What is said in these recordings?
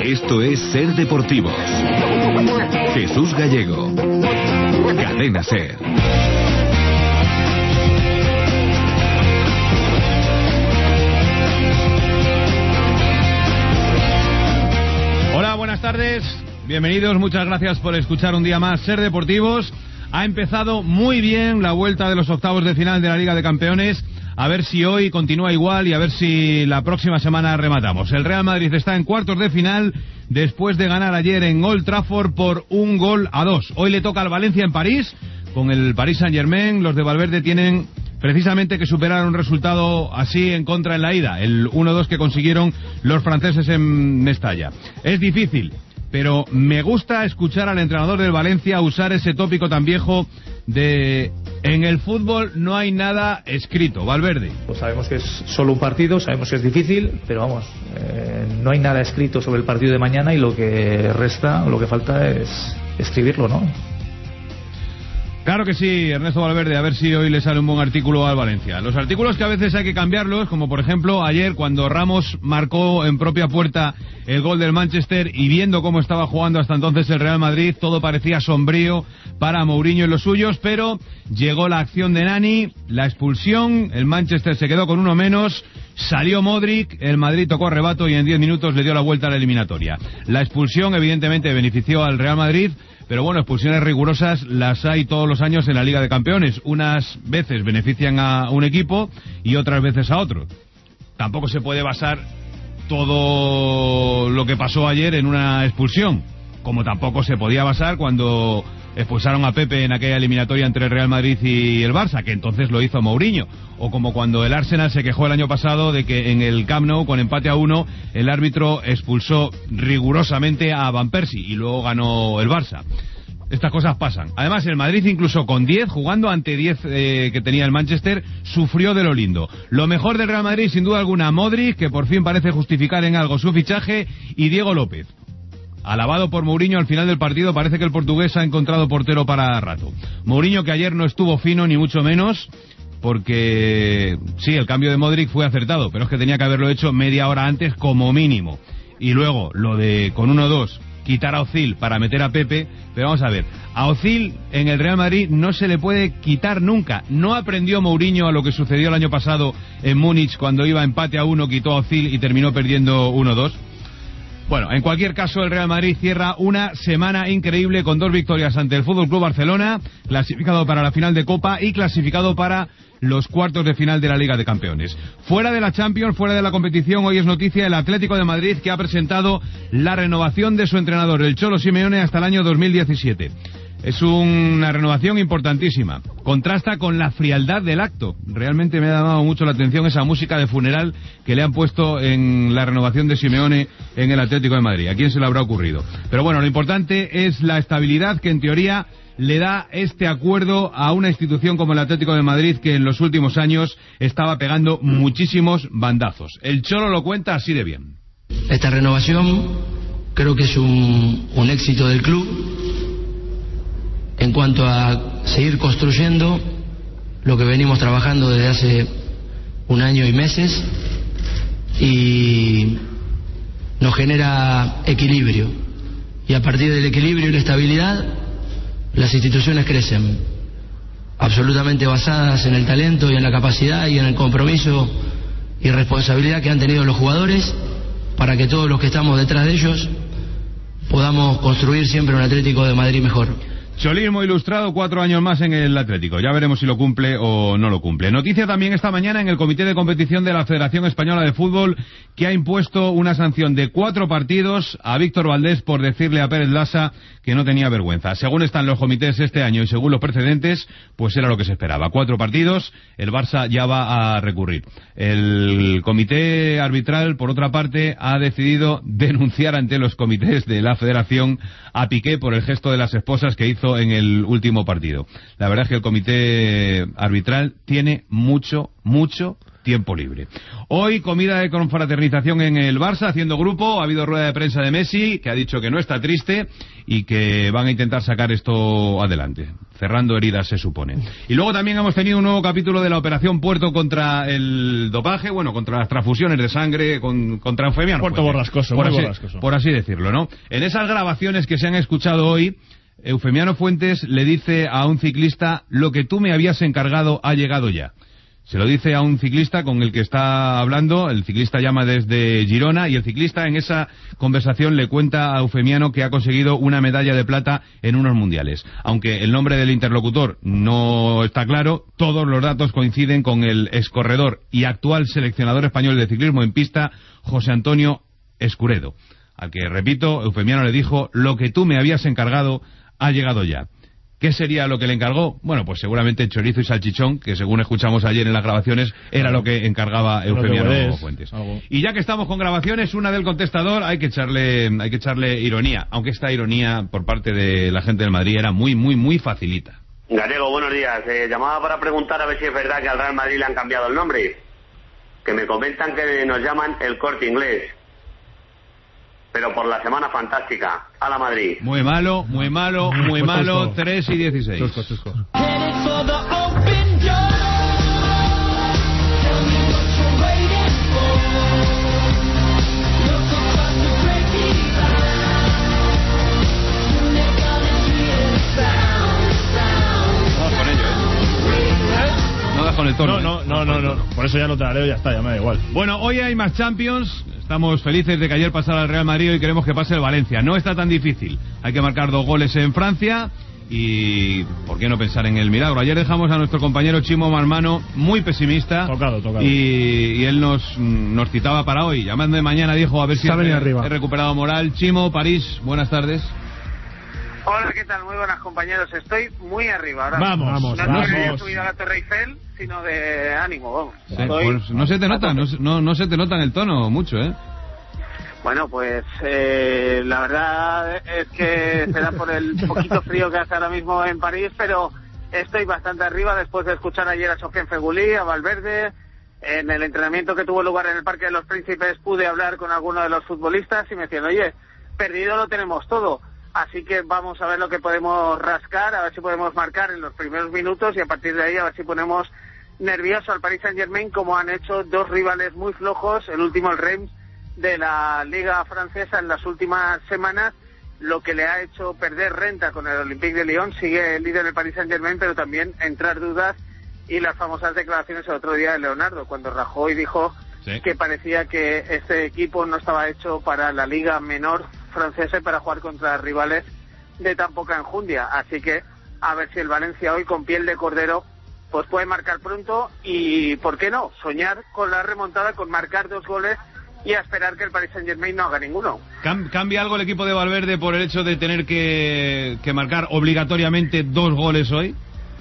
Esto es Ser Deportivos. Jesús Gallego. Cadena Ser. Hola, buenas tardes. Bienvenidos, muchas gracias por escuchar un día más Ser Deportivos. Ha empezado muy bien la vuelta de los octavos de final de la Liga de Campeones. A ver si hoy continúa igual y a ver si la próxima semana rematamos. El Real Madrid está en cuartos de final después de ganar ayer en Old Trafford por 1-2. Hoy le toca al Valencia en París con el Paris Saint-Germain. Los de Valverde tienen precisamente que superar un resultado así en contra en la ida, el 1-2 que consiguieron los franceses en Mestalla. Es difícil, pero me gusta escuchar al entrenador del Valencia usar ese tópico tan viejo de en el fútbol no hay nada escrito. Valverde. Pues sabemos que es solo un partido, sabemos que es difícil, pero vamos, no hay nada escrito sobre el partido de mañana y lo que resta, lo que falta es escribirlo, ¿no? Claro que sí, Ernesto Valverde, a ver si hoy le sale un buen artículo al Valencia. Los artículos que a veces hay que cambiarlos, como por ejemplo ayer cuando Ramos marcó en propia puerta el gol del Manchester y viendo cómo estaba jugando hasta entonces el Real Madrid, todo parecía sombrío para Mourinho y los suyos, pero llegó la acción de Nani, la expulsión, el Manchester se quedó con uno menos, salió Modric, el Madrid tocó rebato y en 10 minutos le dio la vuelta a la eliminatoria. La expulsión evidentemente benefició al Real Madrid, pero bueno, expulsiones rigurosas las hay todos los años en la Liga de Campeones. Unas veces benefician a un equipo y otras veces a otro. Tampoco se puede basar todo lo que pasó ayer en una expulsión, como tampoco se podía basar cuando expulsaron a Pepe en aquella eliminatoria entre el Real Madrid y el Barça, que entonces lo hizo Mourinho, o como cuando el Arsenal se quejó el año pasado de que en el Camp Nou, con empate a 1, el árbitro expulsó rigurosamente a Van Persie y luego ganó el Barça. Estas cosas pasan. Además, el Madrid, incluso con 10, jugando ante 10 que tenía el Manchester, sufrió de lo lindo. Lo mejor del Real Madrid, sin duda alguna, Modric, que por fin parece justificar en algo su fichaje, y Diego López. Alabado por Mourinho al final del partido, parece que el portugués ha encontrado portero para rato. Mourinho, que ayer no estuvo fino ni mucho menos, porque sí, el cambio de Modric fue acertado, pero es que tenía que haberlo hecho media hora antes como mínimo. Y luego, lo de con 1-2, quitar a Özil para meter a Pepe, pero vamos a ver, a Özil en el Real Madrid no se le puede quitar nunca. ¿No aprendió Mourinho a lo que sucedió el año pasado en Múnich cuando iba empate a 1, quitó a Özil y terminó perdiendo 1-2? Bueno, en cualquier caso, el Real Madrid cierra una semana increíble con 2 victorias ante el FC Barcelona, clasificado para la final de Copa y clasificado para los cuartos de final de la Liga de Campeones. Fuera de la Champions, fuera de la competición, hoy es noticia el Atlético de Madrid, que ha presentado la renovación de su entrenador, el Cholo Simeone, hasta el año 2017. Es una renovación importantísima. Contrasta con la frialdad del acto. Realmente me ha llamado mucho la atención esa música de funeral que le han puesto en la renovación de Simeone en el Atlético de Madrid. ¿A quién se le habrá ocurrido? Pero bueno, lo importante es la estabilidad que en teoría le da este acuerdo a una institución como el Atlético de Madrid, que en los últimos años estaba pegando muchísimos bandazos. El Cholo lo cuenta así de bien. Esta renovación creo que es un éxito del club en cuanto a seguir construyendo lo que venimos trabajando desde hace un año y meses, y nos genera equilibrio, y a partir del equilibrio y la estabilidad las instituciones crecen, absolutamente basadas en el talento y en la capacidad y en el compromiso y responsabilidad que han tenido los jugadores, para que todos los que estamos detrás de ellos podamos construir siempre un Atlético de Madrid mejor. Cholismo ilustrado, 4 años más en el Atlético. Ya veremos si lo cumple o no lo cumple. Noticia también esta mañana en el Comité de Competición de la Federación Española de Fútbol, que ha impuesto una sanción de 4 partidos a Víctor Valdés por decirle a Pérez Lasa que no tenía vergüenza. Según están los comités este año y según los precedentes, pues era lo que se esperaba. 4 partidos, el Barça ya va a recurrir. El comité arbitral, por otra parte, ha decidido denunciar ante los comités de la Federación a Piqué por el gesto de las esposas que hizo en el último partido. La verdad es que el comité arbitral tiene mucho tiempo libre. Hoy comida de confraternización en el Barça, haciendo grupo. Ha habido rueda de prensa de Messi, que ha dicho que no está triste y que van a intentar sacar esto adelante, cerrando heridas, se supone. Y luego también hemos tenido un nuevo capítulo de la Operación Puerto contra el dopaje, bueno, contra las transfusiones de sangre, contra Eufemiano Puerto Borrascoso, por así decirlo, ¿no? En esas grabaciones que se han escuchado hoy, Eufemiano Fuentes le dice a un ciclista: lo que tú me habías encargado ha llegado ya. Se lo dice a un ciclista con el que está hablando. El ciclista llama desde Girona y el ciclista en esa conversación le cuenta a Eufemiano que ha conseguido una medalla de plata en unos mundiales. Aunque el nombre del interlocutor no está claro, todos los datos coinciden con el excorredor y actual seleccionador español de ciclismo en pista, José Antonio Escuredo, al que, repito, Eufemiano le dijo: lo que tú me habías encargado ha llegado ya. ¿Qué sería lo que le encargó? Bueno, pues seguramente chorizo y salchichón, que según escuchamos ayer en las grabaciones, era lo que encargaba Eufemiano Fuentes. Y ya que estamos con grabaciones, una del contestador, hay que echarle ironía, aunque esta ironía por parte de la gente del Madrid era muy facilita. Gallego, buenos días. Llamaba para preguntar a ver si es verdad que al Real Madrid le han cambiado el nombre. Que me comentan que nos llaman el Corte Inglés. Pero por la semana fantástica. A la Madrid. Muy malo. 3 y 16. Chusco. No das con el tono. No. Por eso ya lo tarareo y ya está, ya me da igual. Bueno, hoy hay más Champions. Estamos felices de que ayer pasara el Real Madrid y queremos que pase el Valencia. No está tan difícil. Hay que marcar 2 goles en Francia y ¿por qué no pensar en el milagro? Ayer dejamos a nuestro compañero Chimo Marmano muy pesimista. Tocado. Y él nos citaba para hoy. Llamadme mañana, dijo, a ver si he recuperado moral. Chimo, París, buenas tardes. Hola, ¿qué tal? Muy buenas, compañeros. Estoy muy arriba ahora. Vamos. No he subido a la Torre Eiffel, sino de ánimo, vamos. Sí, pues no se te nota, no se te nota en el tono mucho, ¿eh? Bueno, pues la verdad es que será por el poquito frío que hace ahora mismo en París, pero estoy bastante arriba después de escuchar ayer a Sofiane Feghouli, a Valverde. En el entrenamiento que tuvo lugar en el Parque de los Príncipes pude hablar con algunos de los futbolistas y me decían: oye, perdido lo tenemos todo. Así que vamos a ver lo que podemos rascar, a ver si podemos marcar en los primeros minutos y a partir de ahí a ver si ponemos nervioso al Paris Saint-Germain, como han hecho 2 rivales muy flojos, el último el Reims de la Liga Francesa en las últimas semanas, lo que le ha hecho perder renta con el Olympique de Lyon. Sigue el líder del Paris Saint-Germain, pero también entrar dudas y las famosas declaraciones el otro día de Leonardo, cuando Rajoy dijo que parecía que este equipo no estaba hecho para la Liga Menor francesa y para jugar contra rivales de tan poca enjundia. Así que a ver si el Valencia hoy, con piel de cordero, pues puede marcar pronto y, ¿por qué no?, soñar con la remontada, con marcar 2 goles y a esperar que el Paris Saint-Germain no haga ninguno. ¿Cambia algo el equipo de Valverde por el hecho de tener que marcar obligatoriamente 2 goles hoy?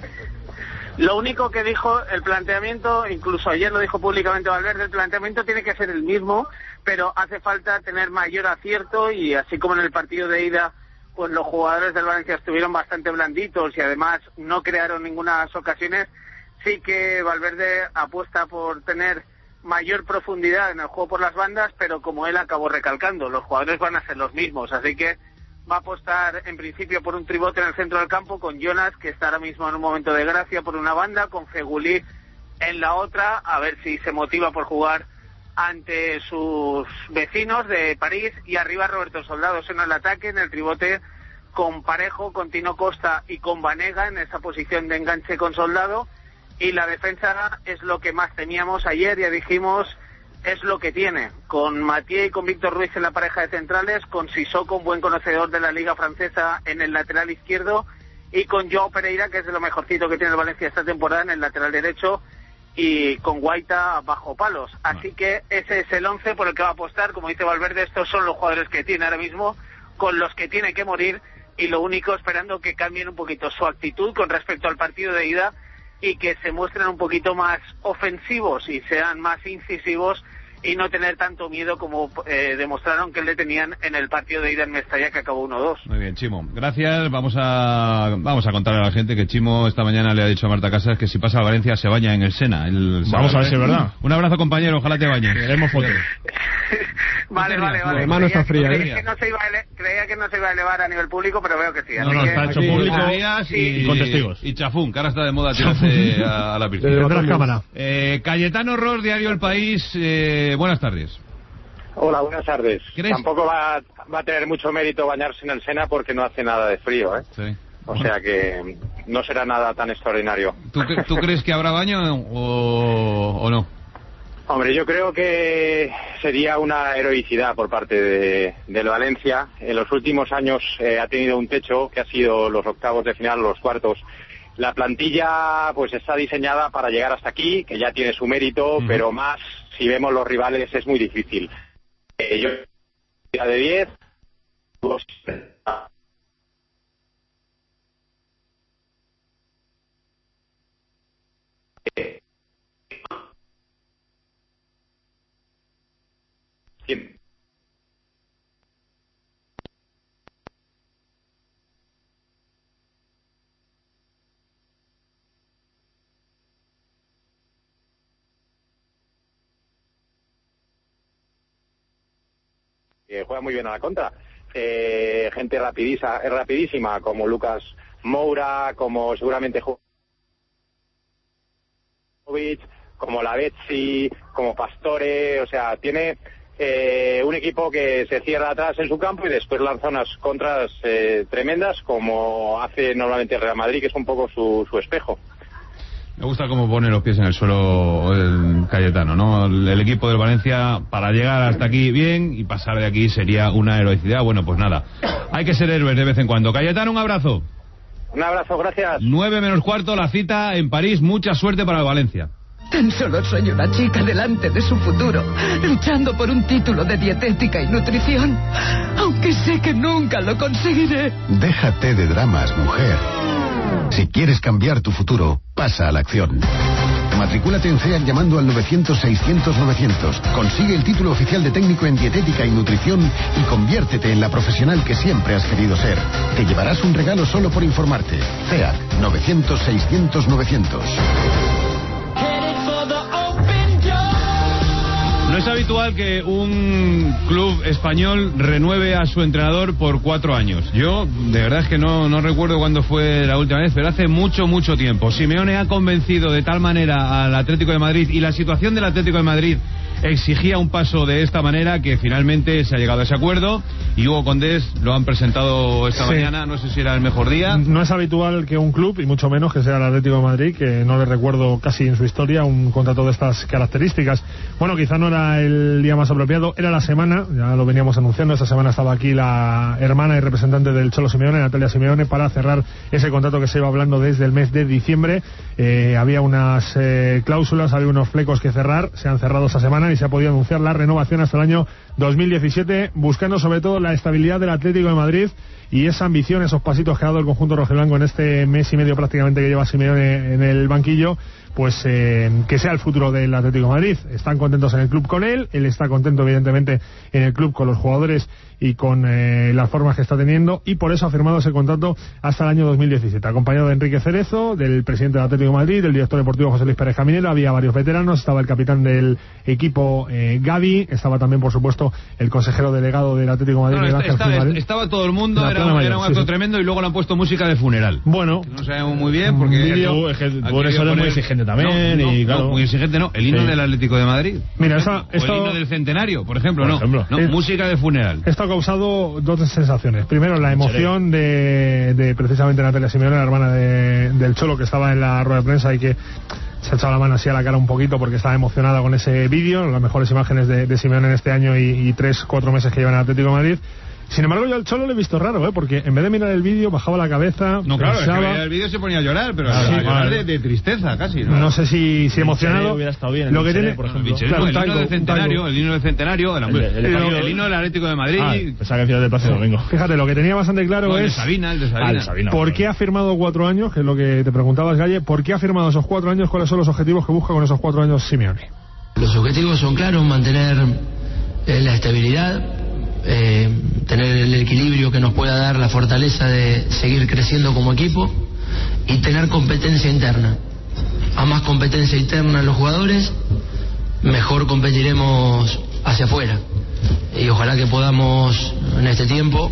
Lo único que dijo, el planteamiento, incluso ayer lo dijo públicamente Valverde, el planteamiento tiene que ser el mismo, pero hace falta tener mayor acierto y así como en el partido de ida, pues los jugadores del Valencia estuvieron bastante blanditos y además no crearon ninguna ocasiones, sí que Valverde apuesta por tener mayor profundidad en el juego por las bandas, pero como él acabó recalcando, los jugadores van a ser los mismos, así que va a apostar en principio por un tribote en el centro del campo con Jonas, que está ahora mismo en un momento de gracia por una banda, con Feghouli en la otra, a ver si se motiva por jugar ante sus vecinos de París, y arriba Roberto Soldado en el ataque, en el tribote con Parejo, con Tino Costa y con Banega en esa posición de enganche con Soldado, y la defensa es lo que más teníamos ayer, ya dijimos, es lo que tiene, con Mathieu y con Víctor Ruiz en la pareja de centrales, con Sissoko, un buen conocedor de la Liga Francesa, en el lateral izquierdo, y con Joao Pereira, que es de lo mejorcito que tiene el Valencia esta temporada, en el lateral derecho, y con Guaita bajo palos. Así que ese es el 11 por el que va a apostar. Como dice Valverde, estos son los jugadores que tiene ahora mismo, con los que tiene que morir, y lo único esperando que cambien un poquito su actitud con respecto al partido de ida y que se muestren un poquito más ofensivos y sean más incisivos y no tener tanto miedo como demostraron que le tenían en el partido de ida en Mestalla, que acabó 1-2. Muy bien, Chimo, gracias. Vamos a contarle a la gente que Chimo esta mañana le ha dicho a Marta Casas que si pasa a Valencia se baña en el Sena. Vamos a ver si es verdad. Un abrazo, compañero, ojalá te bañes. Queremos fotos. Vale. La mano está fría, creía que no se iba a elevar a nivel público, pero veo que sí. No, está hecho público y con testigos. Y chafún, que ahora está de moda tirarse a la piscina. De las cámaras. Cayetano Ros, Diario El País, buenas tardes. Hola, buenas tardes. ¿Crees? Tampoco va a tener mucho mérito bañarse en el Sena porque no hace nada de frío, ¿eh? Sí. O sea que no será nada tan extraordinario. ¿Tú crees que habrá baño o no? Hombre, yo creo que sería una heroicidad por parte del Valencia. En los últimos años ha tenido un techo que ha sido los octavos de final, los cuartos. La plantilla pues está diseñada para llegar hasta aquí, que ya tiene su mérito, pero más si vemos los rivales es muy difícil. Yo de 10, juega muy bien a la contra. Gente rapidísima como Lucas Moura, como seguramente Jovic, como Lavezzi, como Pastore, o sea, tiene un equipo que se cierra atrás en su campo y después lanza unas contras tremendas como hace normalmente el Real Madrid, que es un poco su espejo. Me gusta cómo pone los pies en el suelo el Cayetano, ¿no? El equipo del Valencia, para llegar hasta aquí bien y pasar de aquí sería una heroicidad. Bueno, pues nada, hay que ser héroes de vez en cuando. Cayetano, un abrazo. Un abrazo, gracias. 9:45, la cita en París. Mucha suerte para el Valencia. Tan solo soy una chica delante de su futuro, luchando por un título de dietética y nutrición, aunque sé que nunca lo conseguiré. Déjate de dramas, mujer. Si quieres cambiar tu futuro, pasa a la acción. Matricúlate en CEAC llamando al 900-600-900. Consigue el título oficial de técnico en dietética y nutrición y conviértete en la profesional que siempre has querido ser. Te llevarás un regalo solo por informarte. CEAC 900-600-900. No es habitual que un club español renueve a su entrenador por 4 años. Yo, de verdad es que no recuerdo cuándo fue la última vez, pero hace mucho tiempo. Simeone ha convencido de tal manera al Atlético de Madrid, y la situación del Atlético de Madrid exigía un paso de esta manera, que finalmente se ha llegado a ese acuerdo, y Hugo Condés lo han presentado esta mañana. No sé si era el mejor día. No es habitual que un club, y mucho menos que sea el Atlético de Madrid, que no le recuerdo casi en su historia un contrato de estas características. Bueno, quizá no era el día más apropiado, era la semana, ya lo veníamos anunciando. Esta semana estaba aquí la hermana y representante del Cholo Simeone, Natalia Simeone, para cerrar ese contrato que se iba hablando desde el mes de diciembre. Había unas cláusulas, había unos flecos que cerrar, se han cerrado esta semana y se ha podido anunciar la renovación hasta el año 2017, buscando sobre todo la estabilidad del Atlético de Madrid y esa ambición, esos pasitos que ha dado el conjunto rojiblanco en este mes y medio prácticamente que lleva Simeone en el banquillo, pues que sea el futuro del Atlético de Madrid. Están contentos en el club con él está contento evidentemente en el club con los jugadores y con las formas que está teniendo, y por eso ha firmado ese contrato hasta el año 2017, acompañado de Enrique Cerezo, del presidente del Atlético de Madrid, del director deportivo José Luis Pérez Caminero. Había varios veteranos, estaba el capitán del equipo Gavi, estaba también por supuesto el consejero delegado del Atlético de Madrid, estaba todo el mundo, era un acto tremendo, y luego le han puesto música de funeral. Bueno, no sabemos muy bien porque por eso eres muy exigente también. Muy exigente no, el himno del Atlético de Madrid. Mira, el himno del centenario, por ejemplo, música de funeral. Esto ha causado dos sensaciones. Primero, la emoción de precisamente Natalia Simeone, la hermana del Cholo, que estaba en la rueda de prensa y que se ha echado la mano así a la cara un poquito porque estaba emocionada con ese vídeo, las mejores imágenes de Simeone en este año y 3-4 meses que lleva en el Atlético de Madrid. Sin embargo, yo al Cholo le he visto raro, porque en vez de mirar el vídeo bajaba la cabeza. No, claro, pensaba... es que el vídeo se ponía a llorar, pero a llorar de tristeza casi. No sé si emocionado. Hubiera estado bien, lo que tiene, por ejemplo. El himno del centenario, el himno del Atlético de Madrid. Pensaba que final del Plaza Domingo. Fíjate, lo que tenía bastante claro es el de Sabina. ¿Por qué ha firmado 4 años? Que es lo que te preguntabas, Galle. ¿Por qué ha firmado esos 4 años? ¿Cuáles son los objetivos que busca con esos 4 años Simeone? Los objetivos son claros: mantener la estabilidad, tener el equilibrio que nos pueda dar la fortaleza de seguir creciendo como equipo y tener competencia interna. A más competencia interna en los jugadores, mejor competiremos hacia afuera. Y ojalá que podamos en este tiempo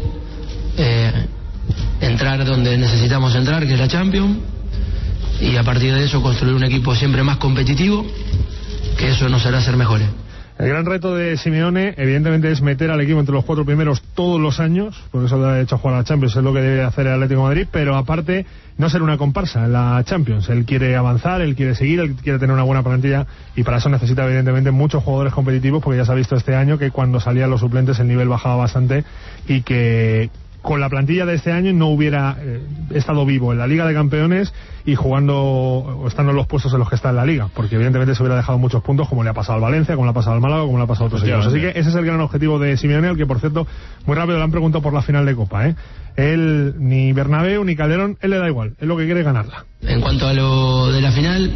entrar donde necesitamos entrar, que es la Champions, y a partir de eso construir un equipo siempre más competitivo, que eso nos hará ser mejores. El gran reto de Simeone, evidentemente, es meter al equipo entre los 4 primeros todos los años, porque eso le ha hecho jugar a la Champions, es lo que debe hacer el Atlético de Madrid, pero aparte, no ser una comparsa en la Champions. Él quiere avanzar, él quiere seguir, él quiere tener una buena plantilla, y para eso necesita, evidentemente, muchos jugadores competitivos, porque ya se ha visto este año que cuando salían los suplentes el nivel bajaba bastante, y que con la plantilla de este año no hubiera estado vivo en la Liga de Campeones y jugando o estando en los puestos en los que está en la Liga, porque evidentemente se hubiera dejado muchos puntos, como le ha pasado al Valencia, como le ha pasado al Málaga, como le ha pasado a otros equipos. Así que ese es el gran objetivo de Simeone, al que, por cierto, muy rápido le han preguntado por la final de Copa, Él, ni Bernabéu ni Calderón, él le da igual, él lo que quiere es ganarla. En cuanto a lo de la final,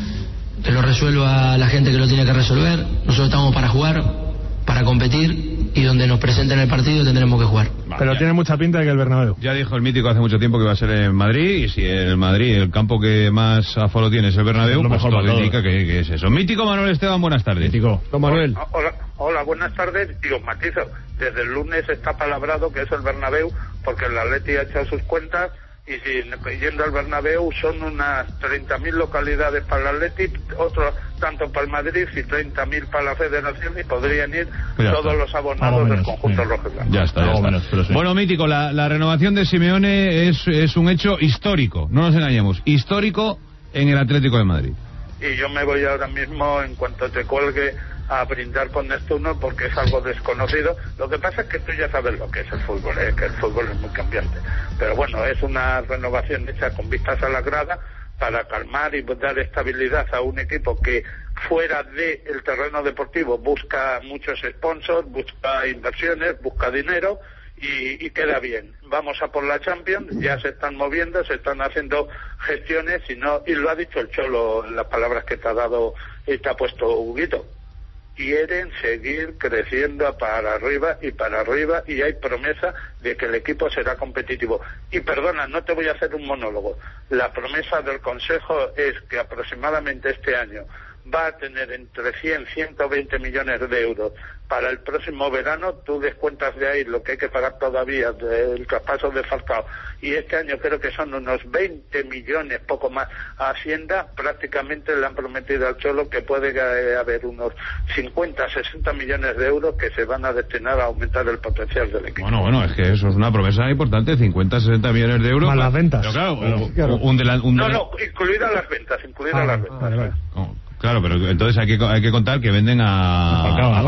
que lo resuelva la gente que lo tiene que resolver. Nosotros estamos para jugar, para competir, y donde nos presenten el partido tendremos que jugar. Pero tiene mucha pinta de que el Bernabéu. Ya dijo el mítico hace mucho tiempo que iba a ser en Madrid, y si en Madrid el campo que más aforo tiene es el Bernabéu, pues todo indica que es eso. Mítico Manuel Esteban, buenas tardes. Mítico. Don Manuel. Hola, buenas tardes. Y os matizo, desde el lunes está palabrado que es el Bernabéu, porque el Atleti ha echado sus cuentas, y si yendo al Bernabéu son unas 30.000 localidades para el Atleti, otros tanto para el Madrid y 30.000 para la Federación, y podrían ir todos los abonados del conjunto rojo. Ya está. Bueno, mítico, la renovación de Simeone es un hecho histórico, no nos engañemos, histórico en el Atlético de Madrid. Y yo me voy ahora mismo, en cuanto te cuelgue, a brindar con Neptuno, porque es algo desconocido. Lo que pasa es que tú ya sabes lo que es el fútbol, que el fútbol es muy cambiante. Pero bueno, es una renovación hecha con vistas a la grada para calmar y dar estabilidad a un equipo que fuera del terreno deportivo busca muchos sponsors, busca inversiones, busca dinero, y queda bien. Vamos a por la Champions, ya se están moviendo, se están haciendo gestiones, y lo ha dicho el Cholo en las palabras que te ha dado y te ha puesto Huguito. Quieren seguir creciendo para arriba, y hay promesa de que el equipo será competitivo. Y perdona, no te voy a hacer un monólogo. La promesa del Consejo es que aproximadamente este año va a tener entre 100 y 120 millones de euros para el próximo verano. Tú descuentas de ahí lo que hay que pagar todavía del traspaso de Falcao, y este año creo que son unos 20 millones, poco más, a Hacienda. Prácticamente le han prometido al Cholo que puede haber unos 50, 60 millones de euros que se van a destinar a aumentar el potencial del equipo. Bueno, es que eso es una promesa importante, 50, 60 millones de euros. Más las ventas. Pero claro, No, incluidas las ventas, Vale. Claro, pero entonces hay que contar que venden a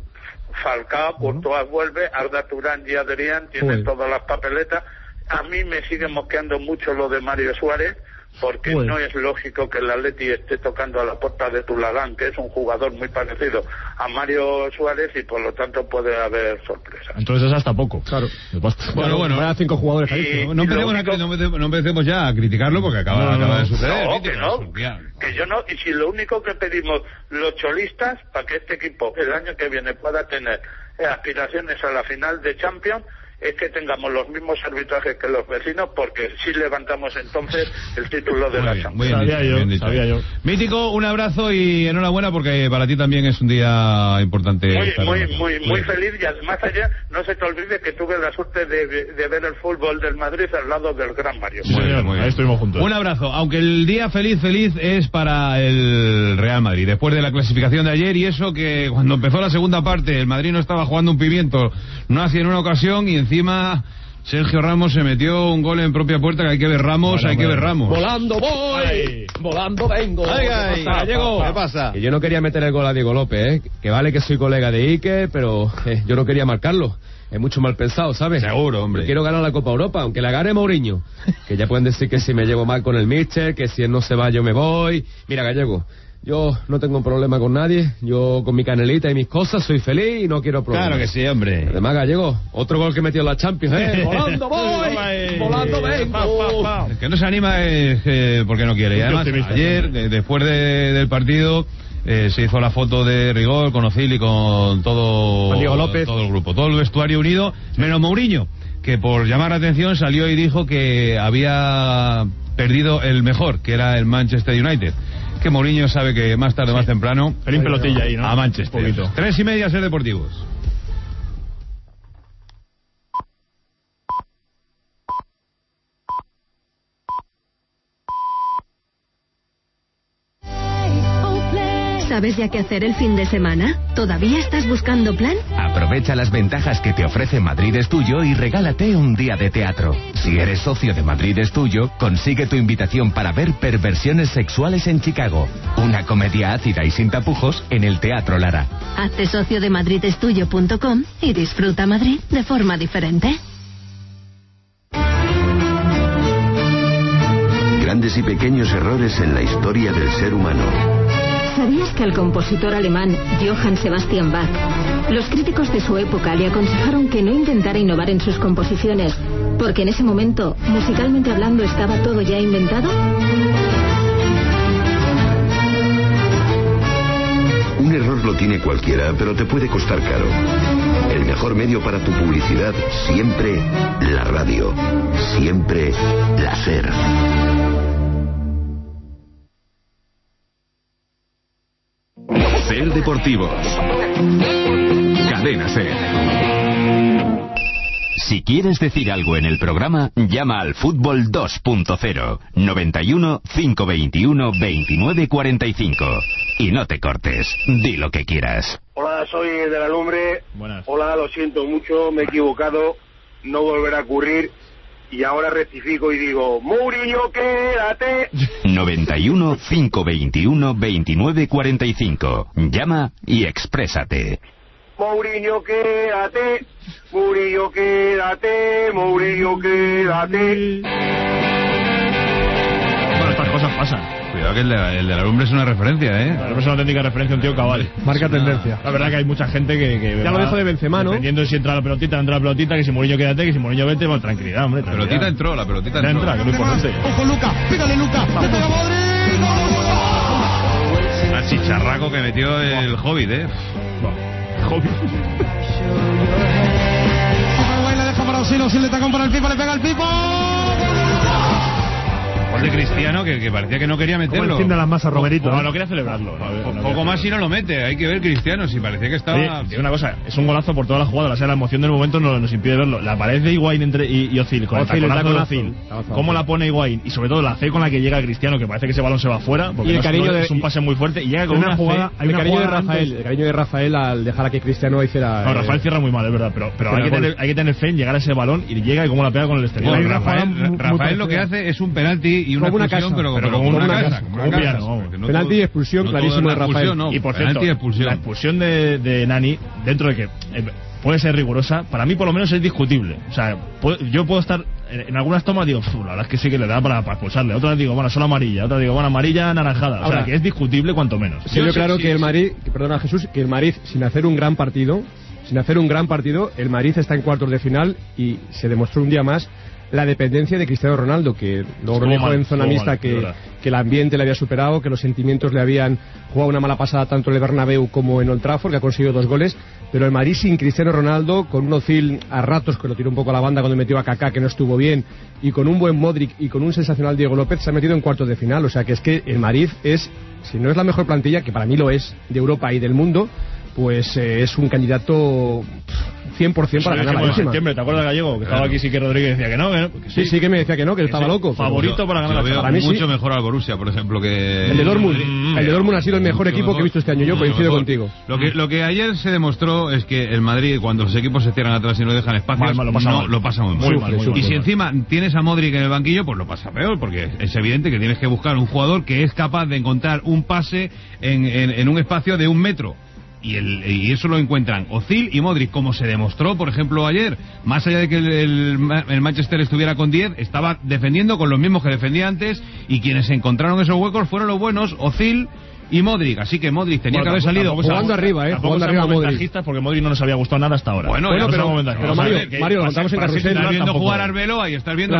Falcao, Courtois vuelve, Arda Turán y Adrián tienen todas las papeletas. A mí me sigue mosqueando mucho lo de Mario Suárez, porque no es lógico que el Atleti esté tocando a la puerta de Tulalán, que es un jugador muy parecido a Mario Suárez, y por lo tanto puede haber sorpresas. Entonces es hasta poco. Claro. Bueno. Vaya 5 jugadores ahí. No empecemos ya a criticarlo, porque acaba de suceder. Que yo no. Y si lo único que pedimos los cholistas, para que este equipo el año que viene pueda tener aspiraciones a la final de Champions, es que tengamos los mismos arbitrajes que los vecinos, porque si levantamos entonces el título de la Champions. Sabía yo. Mítico, un abrazo y enhorabuena, porque para ti también es un día importante. Muy feliz, y además ayer no se te olvide que tuve la suerte de ver el fútbol del Madrid al lado del Gran Mario. Muy bien. Ahí estuvimos juntos. Un abrazo, aunque el día feliz es para el Real Madrid, después de la clasificación de ayer, y eso que cuando empezó la segunda parte el Madrid no estaba jugando un pimiento, no hacía en una ocasión, y encima Sergio Ramos se metió un gol en propia puerta, que hay que ver Ramos, que ver Ramos. Volando voy, volando vengo. Gallego, ¿qué pasa? Que yo no quería meter el gol a Diego López, que vale que soy colega de Ike, pero yo no quería marcarlo. Es mucho mal pensado, ¿sabes? Seguro, hombre. Yo quiero ganar la Copa Europa, aunque la gane Mourinho. Que ya pueden decir que si me llevo mal con el míster, que si él no se va yo me voy. Mira, Gallego, Yo no tengo problema con nadie. Yo con mi canelita y mis cosas soy feliz y no quiero problemas. Claro que sí, hombre. Además, Gallego, otro gol que metió en la Champions, ¡Volando voy! ¡Volando vengo! El que no se anima es porque no quiere. Y además, ayer, después del partido, se hizo la foto de Rigol con Ozil y con todo el grupo, todo el vestuario unido, menos Mourinho, que por llamar la atención salió y dijo que había perdido el mejor, que era el Manchester United. Que Mourinho sabe que más tarde, más temprano, pelín pelotilla ahí, ¿no? A Manchester. 3:30, Ser Deportivos. ¿Sabes ya qué hacer el fin de semana? ¿Todavía estás buscando plan? Aprovecha las ventajas que te ofrece Madrid es Tuyo y regálate un día de teatro. Si eres socio de Madrid es Tuyo, consigue tu invitación para ver Perversiones Sexuales en Chicago, una comedia ácida y sin tapujos en el Teatro Lara. Hazte socio de madridestuyo.com y disfruta Madrid de forma diferente. Grandes y pequeños errores en la historia del ser humano. ¿Sabías que al compositor alemán Johann Sebastian Bach, los críticos de su época le aconsejaron que no intentara innovar en sus composiciones, porque en ese momento, musicalmente hablando, estaba todo ya inventado? Un error lo tiene cualquiera, pero te puede costar caro. El mejor medio para tu publicidad, siempre la radio, siempre la SER. Ser Deportivos. Cadena Ser. Si quieres decir algo en el programa, llama al Fútbol 2.0 91 521 2945 y no te cortes. Di lo que quieras. Hola, soy de la Lumbre. Buenas. Hola, lo siento mucho, me he equivocado, no volverá a ocurrir. Y ahora rectifico y digo, Mourinho, quédate. 91 521 2945. Llama y exprésate. Mourinho, quédate. Mourinho, quédate. Mourinho, quédate. Bueno, estas cosas pasan. Cuidado que el de la Lumbre es una referencia, ¿eh? La Lumbre es una auténtica referencia, un tío cabal. Marca tendencia. La verdad que hay mucha gente que ya lo dijo de Benzema, ¿no? Entendiendo si entra la pelotita, que si Mourinho quédate, que si Mourinho vete, bueno, tranquilidad, hombre. La pelotita entró. Ya entra, que es lo importante. Ojo, Luca, pégale, Luca. Le pega Modric. Al chicharraco que metió el Hobbit, ¿eh? Hobbit. Le deja para Osilo, si le tacón para el Pipo, le pega el Pipo. De Cristiano que parecía que no quería meterlo. Enciende las masas, Romerito. No quería celebrarlo. Poco más si no lo mete. Hay que ver Cristiano, si parecía que estaba... Oye, una cosa, es un golazo por toda la jugada. O sea, la emoción del momento nos impide verlo. La pared de Higuaín y Ozil, con el taconazo de Ozil. Cómo la pone Higuaín y sobre todo la fe con la que llega Cristiano, que parece que ese balón se va fuera, porque y el cariño es un pase muy fuerte y llega con una jugada. Fe, el cariño de Rafael. El cariño de Rafael al dejar a que Cristiano hiciera... No, Rafael cierra muy mal, es verdad, pero hay que tener fe en llegar a ese balón y llega y cómo la pega con el exterior. Rafael lo que hace es un penalti y una expulsión, pero como una casa. Penalti y expulsión clarísimo de Rafael. Y por cierto, la expulsión de Nani, dentro de que puede ser rigurosa, para mí por lo menos es discutible. O sea, yo puedo estar en algunas tomas, digo, la verdad es que sí que le da para expulsarle. Otras digo, bueno, solo amarilla. Otras digo, bueno, amarilla anaranjada. O sea, que es discutible cuanto menos. Sí, yo claro que el Madrid, perdona Jesús, que el Madrid sin hacer un gran partido, el Madrid está en cuartos de final y se demostró un día más la dependencia de Cristiano Ronaldo, que luego lo dijo en zona mixta que el ambiente le había superado, que los sentimientos le habían jugado una mala pasada tanto en el Bernabéu como en Old Trafford, que ha conseguido 2 goles, pero el Madrid sin Cristiano Ronaldo, con un Ozil a ratos que lo tiró un poco a la banda cuando metió a Kaká, que no estuvo bien, y con un buen Modric y con un sensacional Diego López, se ha metido en cuartos de final. O sea que es que el Madrid es, si no es la mejor plantilla, que para mí lo es, de Europa y del mundo, pues es un candidato 100% para ganar la próxima. Septiembre, ¿te acuerdas, Gallego? Que estaba aquí sí que Rodríguez decía que no, sí que me decía que no, que estaba loco. Favorito para ganar la Champions. Para mí mucho mejor al Borussia, por ejemplo, que el de Dortmund. El de Dortmund ha sido el mejor equipo que he visto este año. Yo coincido contigo. Lo que ayer se demostró es que el Madrid, cuando los equipos se cierran atrás y no dejan espacios, lo pasa muy mal. Y si encima tienes a Modric en el banquillo, pues lo pasa peor, porque es evidente que tienes que buscar un jugador que es capaz de encontrar un pase en un espacio de 1 metro. Y eso lo encuentran Ozil y Modric, como se demostró, por ejemplo, ayer. Más allá de que el Manchester estuviera con 10, estaba defendiendo con los mismos que defendía antes, y quienes encontraron esos huecos fueron los buenos, Ozil y Modric, así que Modric tenía que haber salido jugando arriba, jugando arriba Modric, porque Modric no nos había gustado nada hasta ahora. Bueno, pero Mario, lo contamos en Carrusel. Estás viendo jugar a Arbeloa y estás viendo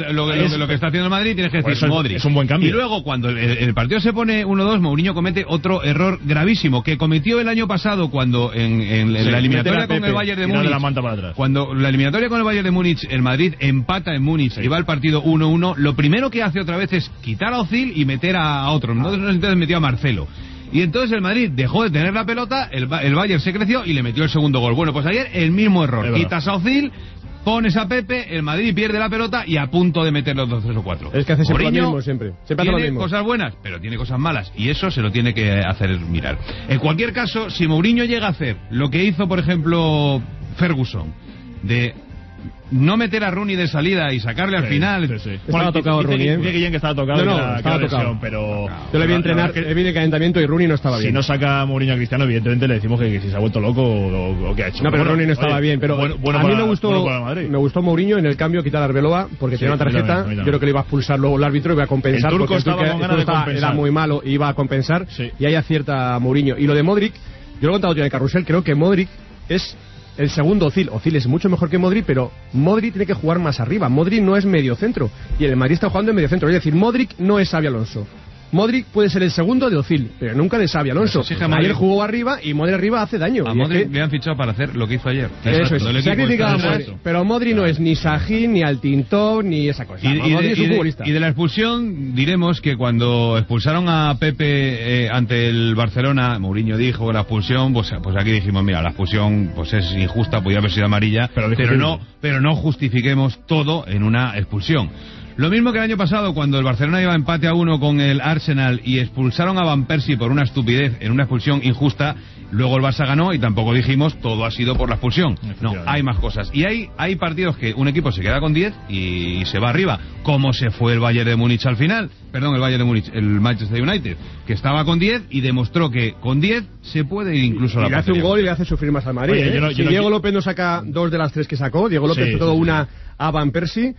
lo que está haciendo el Madrid, tienes que decir Modric. Es un buen cambio. Y luego cuando el partido se pone 1-2, Mourinho comete otro error gravísimo que cometió el año pasado cuando en la eliminatoria con el Bayern de Múnich, cuando la eliminatoria con el Bayern de Múnich, el Madrid empata en Múnich y va el partido 1-1, lo primero que hace otra vez es quitar a Özil y meter a otro. Entonces metió a Marcelo. Y entonces el Madrid dejó de tener la pelota, el Bayern se creció y le metió el segundo gol. Bueno, pues ayer el mismo error. Quitas a Özil, pones a Pepe, el Madrid pierde la pelota y a punto de meter los 2, 3 o 4. Es que hace siempre lo mismo, siempre hace lo tiene mismo. Cosas buenas, pero tiene cosas malas, y eso se lo tiene que hacer mirar. En cualquier caso, si Mourinho llega a hacer lo que hizo, por ejemplo, Ferguson, de no meter a Rooney de salida y sacarle al final. Estaba tocado Rooney, Guillén que estaba tocado. Estaba tocado. Pero yo le vi entrenar, le vi de calentamiento y Rooney no estaba bien. Si no saca a Mourinho a Cristiano, evidentemente le decimos que si se ha vuelto loco o qué ha hecho. No, pero Rooney no estaba bien. Pero a mí me gustó Mourinho en el cambio quitar a Arbeloa porque tenía una tarjeta. Yo creo que le iba a expulsar luego el árbitro y iba a compensar. El turco era muy malo y iba a compensar. Y ahí acierta Mourinho. Y lo de Modric, yo lo he contado ya en el Carrusel, creo que Modric es el segundo Özil. Özil es mucho mejor que Modric, pero Modric tiene que jugar más arriba. Modric no es mediocentro y el Madrid está jugando en mediocentro. Es decir, Modric no es Xabi Alonso. Modric puede ser el segundo de Özil, pero nunca de Xabi Alonso. Ayer jugó arriba y Modric arriba hace daño. A Modric le han fichado para hacer lo que hizo ayer. Eso es. Se ha criticado a Modric, pero Modric no es ni Sahin, ni Altintop, ni esa cosa. Modric es un futbolista. Y de la expulsión diremos que cuando expulsaron a Pepe ante el Barcelona, Mourinho dijo la expulsión, pues aquí dijimos, mira, la expulsión pues es injusta, podía haber sido amarilla, pero no justifiquemos todo en una expulsión. Lo mismo que el año pasado, cuando el Barcelona iba empate a 1 con el Arsenal y expulsaron a Van Persie por una estupidez en una expulsión injusta, luego el Barça ganó y tampoco dijimos todo ha sido por la expulsión. No, hay más cosas. Y hay partidos que un equipo se queda con 10 y se va arriba, como se fue el Bayern de Múnich al final. Perdón, el Bayern de Múnich, el Manchester United, que estaba con 10 y demostró que con 10 se puede ir incluso a la le hace un gol y le hace sufrir más al Madrid. Si Diego López no saca 2 de las 3 que sacó, Diego López sobre todo una a Van Persie.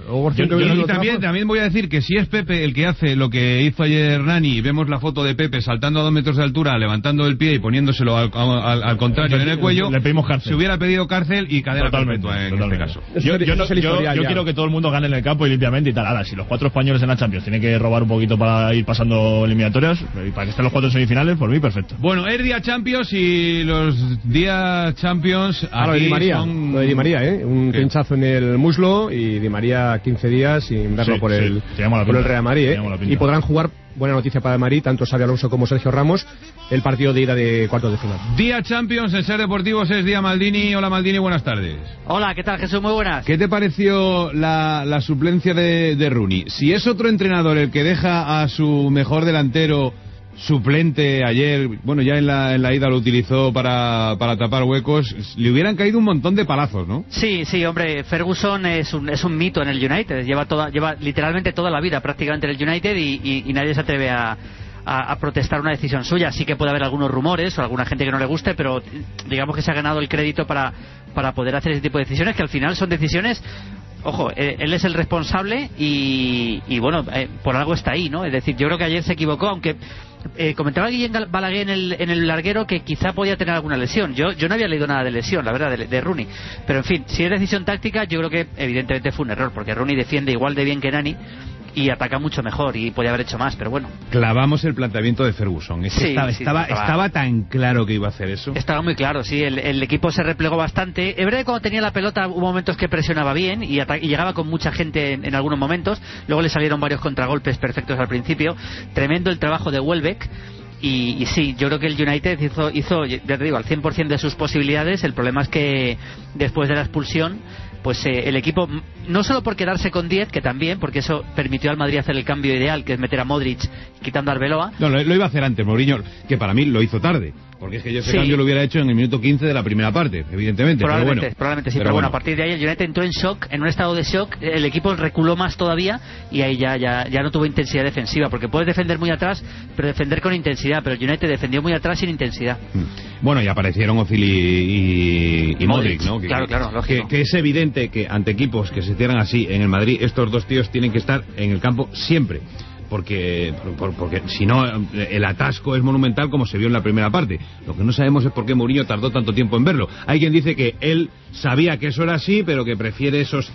Y también voy a decir que si es Pepe el que hace lo que hizo ayer Nani, y vemos la foto de Pepe saltando a 2 metros de altura, levantando el pie y poniéndoselo al contrario en el cuello, le pedimos cárcel. Se hubiera pedido cárcel y cadena perpetua en este caso. Yo quiero que todo el mundo gane en el campo y limpiamente y tal. Ahora, si los 4 españoles en la Champions tienen que robar un poquito para ir pasando eliminatorias y para que estén los 4 semifinales, por mí perfecto. Bueno, es día Champions y los días Champions lo de Di María, son... lo de Di María, un pinchazo en el muslo y Di María 15 días sin verlo por el Real Madrid, y podrán jugar, buena noticia para el Madrid, tanto Xabi Alonso como Sergio Ramos, el partido de ida de cuartos de final. Día Champions en Ser Deportivos, es día Maldini. Hola Maldini, buenas tardes. Hola, ¿qué tal Jesús? Muy buenas. ¿Qué te pareció la suplencia de Rooney? Si es otro entrenador el que deja a su mejor delantero suplente ayer, bueno, ya en la ida lo utilizó para tapar huecos, le hubieran caído un montón de palazos, ¿no? Sí, hombre, Ferguson es un mito en el United, lleva literalmente toda la vida prácticamente en el United y nadie se atreve a protestar una decisión suya. Sí que puede haber algunos rumores o alguna gente que no le guste, pero digamos que se ha ganado el crédito para poder hacer ese tipo de decisiones, que al final son decisiones. Ojo, él es el responsable y bueno, por algo está ahí, ¿no? Es decir, yo creo que ayer se equivocó, aunque comentaba Guillén Balaguer en el larguero que quizá podía tener alguna lesión. Yo no había leído nada de lesión, la verdad, de Rooney. Pero en fin, si es decisión táctica, yo creo que evidentemente fue un error, porque Rooney defiende igual de bien que Nani y ataca mucho mejor y podía haber hecho más, pero bueno. Clavamos el planteamiento de Ferguson. Estaba tan claro que iba a hacer eso. Estaba muy claro, sí. El equipo se replegó bastante. Es verdad que cuando tenía la pelota hubo momentos que presionaba bien y llegaba con mucha gente en algunos momentos. Luego le salieron varios contragolpes perfectos al principio. Tremendo el trabajo de Welbeck. Y sí, yo creo que el United hizo, ya te digo, al 100% de sus posibilidades. El problema es que después de la expulsión, pues el equipo, no solo por quedarse con 10, que también, porque eso permitió al Madrid hacer el cambio ideal, que es meter a Modric quitando a Arbeloa. No, lo iba a hacer antes Mourinho, que para mí lo hizo tarde, porque es que yo ese cambio lo hubiera hecho en el minuto 15 de la primera parte, evidentemente. Probablemente sí, pero bueno, a partir de ahí el United entró en shock, en un estado de shock, el equipo reculó más todavía y ahí ya no tuvo intensidad defensiva, porque puedes defender muy atrás, pero defender con intensidad, pero el United defendió muy atrás sin intensidad. Bueno, y aparecieron Özil y Modric, ¿no? Claro, lógico. Que es evidente que ante equipos que se cierran así en el Madrid, estos dos tíos tienen que estar en el campo siempre. porque si no el atasco es monumental, como se vio en la primera parte. Lo que no sabemos es por qué Mourinho tardó tanto tiempo en verlo. Hay quien dice que él sabía que eso era así, pero que prefiere esos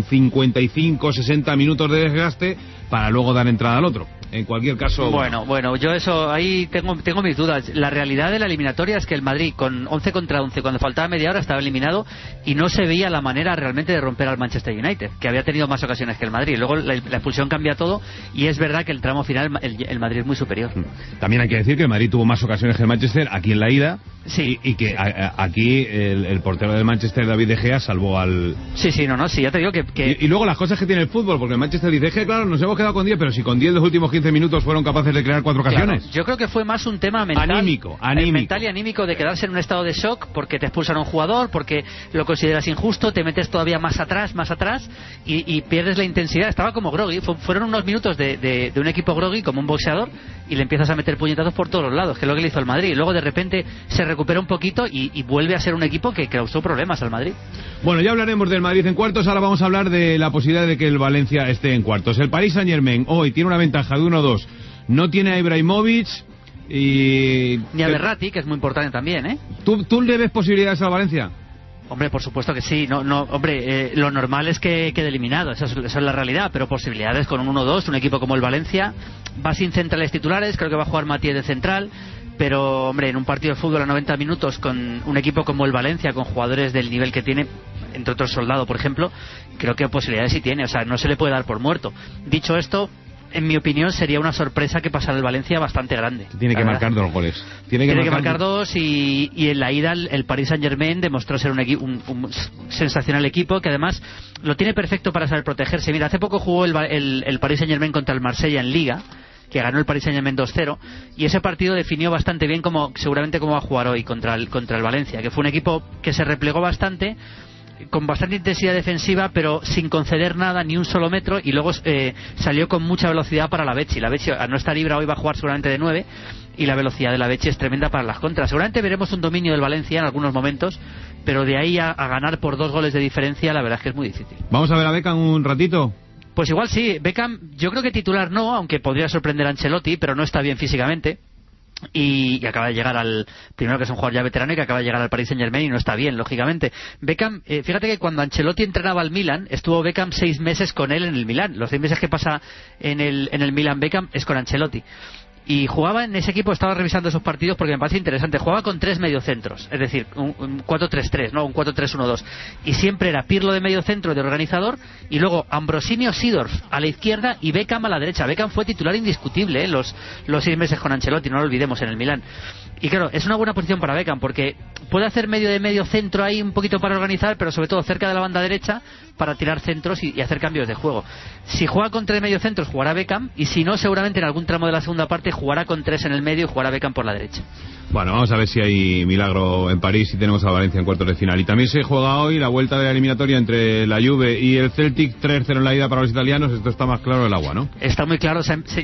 55-60 minutos de desgaste para luego dar entrada al otro. En cualquier caso... Bueno, yo eso ahí tengo mis dudas. La realidad de la eliminatoria es que el Madrid, con 11 contra 11, cuando faltaba media hora, estaba eliminado y no se veía la manera realmente de romper al Manchester United, que había tenido más ocasiones que el Madrid. Luego la expulsión cambia todo y es verdad que el tramo final el Madrid es muy superior. También hay que decir que el Madrid tuvo más ocasiones que el Manchester aquí en la ida. Sí. Y que aquí el portero del Manchester, David De Gea, salvó al... Sí, ya te digo que... Y luego las cosas que tiene el fútbol, porque el Manchester dice, claro, nos hemos quedado con 10, pero si con 10 los últimos 15 minutos fueron capaces de crear 4 ocasiones. Claro, yo creo que fue más un tema mental. Anímico. Mental y anímico, de quedarse en un estado de shock porque te expulsan a un jugador, porque lo consideras injusto, te metes todavía más atrás y pierdes la intensidad. Estaba como groggy. Fueron unos minutos de un equipo groggy, como un boxeador, y le empiezas a meter puñetazos por todos los lados, que es lo que le hizo el Madrid. Luego de repente se recupera un poquito y vuelve a ser un equipo que causó problemas al Madrid. Bueno, ya hablaremos del Madrid en cuartos. Ahora vamos a hablar de la posibilidad de que el Valencia esté en cuartos. El Paris Saint-Germain hoy tiene una ventaja de 1-2. No tiene a Ibrahimovic y... Ni a Berratti, que es muy importante también, ¿eh? ¿Tú le ves posibilidades a Valencia? Hombre, por supuesto que sí. Lo normal es que quede eliminado, esa es la realidad, pero posibilidades con un 1-2, un equipo como el Valencia va sin centrales titulares, creo que va a jugar Matías de central, pero hombre, en un partido de fútbol a 90 minutos con un equipo como el Valencia, con jugadores del nivel que tiene, entre otros Soldado, por ejemplo, creo que posibilidades sí tiene, o sea, no se le puede dar por muerto. Dicho esto, en mi opinión sería una sorpresa que pasara el Valencia bastante grande. Tiene que marcar 2 goles. Tiene que marcar 2 y en la ida el Paris Saint-Germain demostró ser un sensacional equipo que además lo tiene perfecto para saber protegerse. Mira, hace poco jugó el Paris Saint-Germain contra el Marsella en Liga, que ganó el Paris Saint-Germain 2-0, y ese partido definió bastante bien seguramente cómo va a jugar hoy contra el Valencia, que fue un equipo que se replegó bastante, con bastante intensidad defensiva, pero sin conceder nada, ni un solo metro, y luego salió con mucha velocidad para la Becchi. La Becchi, al no estar Ibra, hoy va a jugar seguramente de 9, y la velocidad de la Becchi es tremenda para las contras. Seguramente veremos un dominio del Valencia en algunos momentos, pero de ahí a ganar por 2 goles de diferencia, la verdad es que es muy difícil. ¿Vamos a ver a Beckham un ratito? Pues igual sí. Beckham, yo creo que titular no, aunque podría sorprender a Ancelotti, pero no está bien físicamente. Y acaba de llegar primero que es un jugador ya veterano y que acaba de llegar al Paris Saint-Germain y no está bien, lógicamente. Beckham, fíjate que cuando Ancelotti entrenaba al Milan, estuvo Beckham 6 meses con él en el Milan. Los 6 meses que pasa en el Milan Beckham es con Ancelotti. Y jugaba en ese equipo, estaba revisando esos partidos porque me parece interesante. Jugaba con 3 mediocentros, es decir, un 4-3-3, ¿no? Un 4-3-1-2. Y siempre era Pirlo de mediocentro, de organizador, y luego Ambrosini o Seedorf a la izquierda y Beckham a la derecha. Beckham fue titular indiscutible, los 6 meses con Ancelotti, no lo olvidemos, en el Milán. Y claro, es una buena posición para Beckham porque puede hacer medio centro ahí un poquito para organizar, pero sobre todo cerca de la banda derecha para tirar centros y hacer cambios de juego. Si juega con 3 mediocentros jugará Beckham, y si no, seguramente en algún tramo de la segunda parte jugará con 3 en el medio y jugará Beckham por la derecha. Bueno, vamos a ver si hay milagro en París y tenemos a Valencia en cuartos de final. Y también se juega hoy la vuelta de la eliminatoria entre la Juve y el Celtic, 3-0 en la ida para los italianos. Esto está más claro el agua, ¿no? Está muy claro,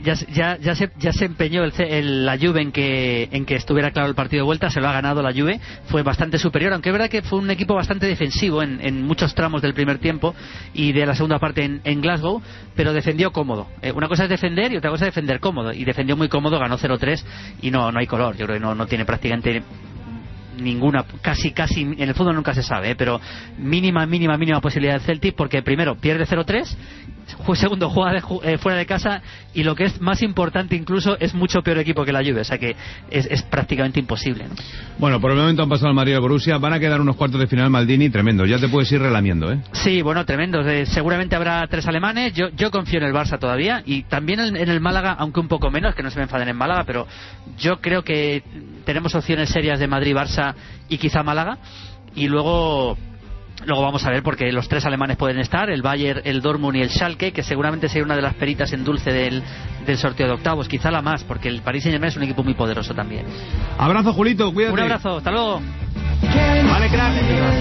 ya se empeñó la Juve en que estuviera claro el partido de vuelta, se lo ha ganado la Juve, fue bastante superior, aunque es verdad que fue un equipo bastante defensivo en muchos tramos del primer tiempo y de la segunda parte en Glasgow, pero defendió cómodo. Una cosa es defender y otra cosa es defender cómodo, y defendió muy cómodo, ganó 0-3 y no hay color. Yo creo que no tiene prácticamente ninguna, casi en el fútbol nunca se sabe, pero mínima posibilidad del Celtic, porque primero pierde 0-3, segundo juega fuera de casa, y lo que es más importante incluso, es mucho peor equipo que la Juve, o sea que es prácticamente imposible, ¿no? Bueno, por el momento han pasado el Madrid y el Borussia, van a quedar unos cuartos de final Maldini tremendo, ya te puedes ir relamiendo, ¿eh? Sí, bueno, tremendo, seguramente habrá 3 alemanes, yo confío en el Barça todavía, y también en el Málaga, aunque un poco menos, que no se me enfaden en Málaga, pero yo creo que tenemos opciones serias de Madrid, Barça y quizá Málaga, y luego vamos a ver, porque los 3 alemanes pueden estar, el Bayern, el Dortmund y el Schalke, que seguramente sería una de las peritas en dulce del sorteo de octavos, quizá la más, porque el Paris Saint-Germain es un equipo muy poderoso también. Abrazo, Julito, cuídate. Un abrazo, hasta luego. Vale, crack.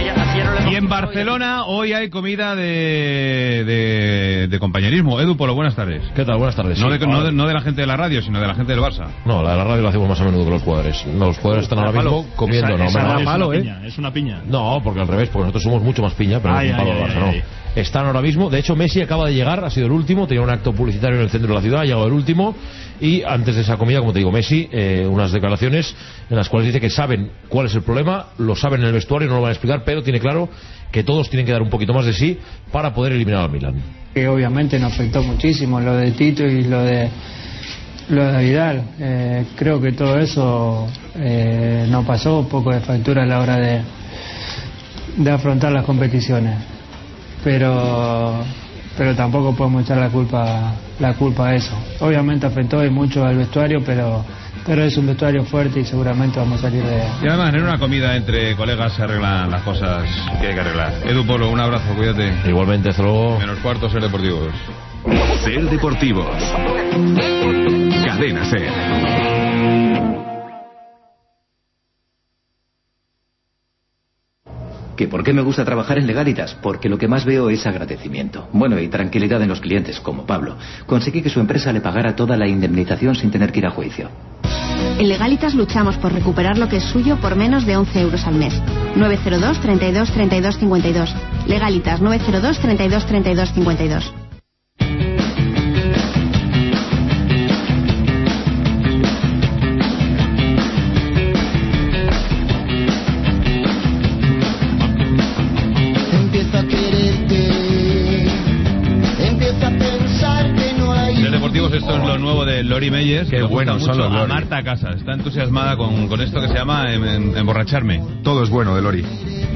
Y en Barcelona hoy hay comida de compañerismo. Edu Polo, buenas tardes. ¿Qué tal? Buenas tardes. No de la gente de la radio, sino de la gente del Barça. No, la de la radio la hacemos más a menudo que los jugadores. No, los jugadores están ahora mismo comiendo. Es una piña. No, porque al revés, porque nosotros somos mucho más piña, pero no es un palo del Barça, no. están ahora mismo. De hecho, Messi acaba de llegar, ha sido el último, tenía un acto publicitario en el centro de la ciudad, ha llegado el último, y antes de esa comida, como te digo, Messi, unas declaraciones en las cuales dice que saben cuál es el problema, lo saben en el vestuario, no lo van a explicar, pero tiene claro que todos tienen que dar un poquito más de sí para poder eliminar al Milan. Que obviamente nos afectó muchísimo lo de Tito y lo de Vidal. Creo que todo eso nos pasó un poco de factura a la hora de afrontar las competiciones, pero tampoco podemos echar la culpa a eso. Obviamente afectó y mucho al vestuario, pero es un vestuario fuerte y seguramente vamos a salir de... Y además en una comida entre colegas se arreglan las cosas que hay que arreglar. Edu Polo, un abrazo, cuídate. Igualmente, hasta luego. Menos cuarto, Ser Deportivos. Ser Deportivos. Cadena Ser. ¿Que por qué me gusta trabajar en Legalitas? Porque lo que más veo es agradecimiento. Bueno, y tranquilidad en los clientes, como Pablo. Conseguí que su empresa le pagara toda la indemnización sin tener que ir a juicio. En Legalitas luchamos por recuperar lo que es suyo por menos de 11 euros al mes. 902 32 32 52. Legalitas 902 32 32 52. Esto es lo nuevo de Lori Meyers. Qué bueno son los Lori. A Marta Casas está entusiasmada con esto que se llama emborracharme. Todo es bueno de Lori.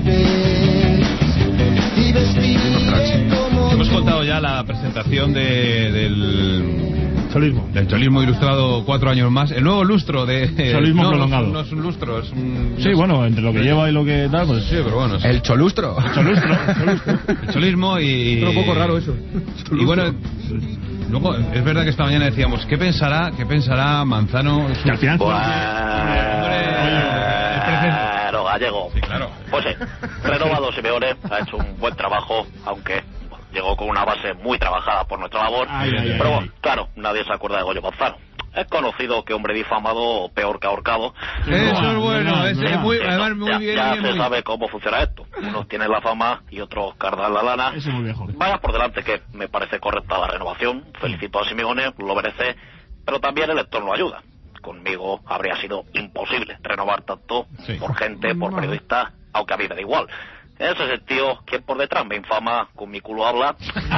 Hemos contado ya la presentación del cholismo ilustrado 4 años más. El nuevo lustro de... Cholismo prolongado. No es un lustro, es un... Sí, bueno, entre lo que lleva y lo que tal, pues... Sí, pero bueno... El cholustro. El cholismo y... Es un poco raro eso. Y bueno... Luego, es verdad que esta mañana decíamos, ¿qué pensará Manzano? Que al final... Bueno, Gallego. Sí, claro. Pues sí, renovado Simeone, ha hecho un buen trabajo, aunque llegó con una base muy trabajada por nuestra labor. Pero bueno, claro, nadie se acuerda de Goyo Manzano. Es conocido que hombre difamado, peor que ahorcado. Eso es bueno, además muy bien. Ya se sabe cómo funciona esto. Unos tienen la fama y otros cardan la lana. Eso es muy viejo. Vaya por delante que me parece correcta la renovación. Felicito a Simeone, lo merece, pero también el entorno ayuda. Conmigo habría sido imposible renovar tanto por gente, por periodistas, aunque a mí me da igual. En ese sentido, quien por detrás me infama, con mi culo habla,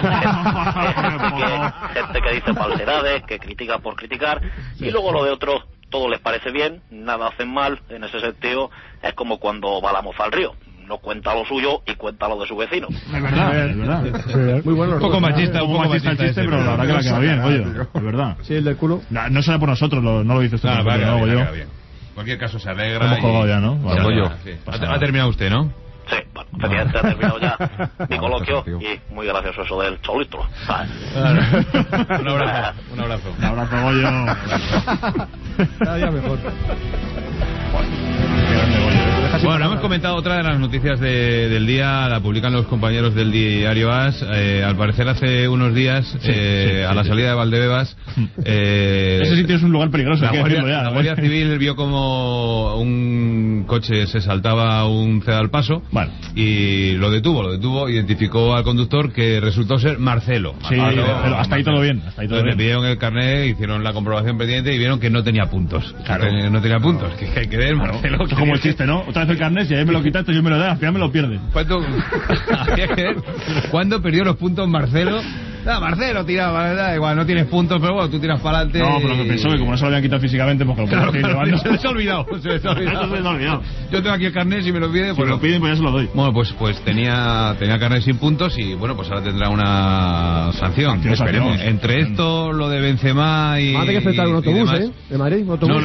gente que dice falsedades, que critica por criticar, y luego lo de otros, todo les parece bien, nada hacen mal. En ese sentido, es como cuando va la moza al río. No cuenta lo suyo y cuenta lo de su vecino. Es verdad. Muy bueno. Un poco machista el chiste, pero la verdad que la queda bien, oye. Es verdad. Sí, el del culo. No será por nosotros, no lo dices tú. No, lo hago yo. En cualquier caso se alegra. Hemos jugado ya, ¿no? Ha terminado usted, ¿no? Sí, bueno, efectivamente ha terminado ya mi coloquio y muy gracioso eso del cholistro. Un abrazo. Un abrazo, Goyo. Cada día mejor. Bueno, hemos comentado otra de las noticias del día, la publican los compañeros del diario AS. Al parecer hace unos días, a la salida de Valdebebas, ese sitio es un lugar peligroso. La Guardia Civil vio como un coche se saltaba un ceda al paso y lo detuvo, identificó al conductor, que resultó ser Marcelo. Sí, pero hasta ahí todo bien. Le pidieron el carnet, hicieron la comprobación pendiente y vieron que no tenía puntos. Claro. No tenía puntos, que hay que ver, Marcelo. Es como el chiste, ¿no? Otra vez el carnet, si ayer me lo quitaste, yo me lo doy, al final me lo pierdes. ¿Cuándo perdió los puntos Marcelo? Marcelo tiraba, ¿verdad? Igual no tienes puntos, pero bueno, tú tiras para adelante. No, pero que pensó que como no se lo habían quitado físicamente, pues que lo llevando. Se les ha olvidado. Yo tengo aquí el carnet, si me lo piden, pues si lo piden, pues ya se lo doy. Bueno, pues tenía carnet sin puntos y bueno, pues ahora tendrá una sanción. Esperemos. Entre esto, lo de Benzema y... Van a tener que enfrentar un autobús, ¿De Madrid? ¿Un autobús?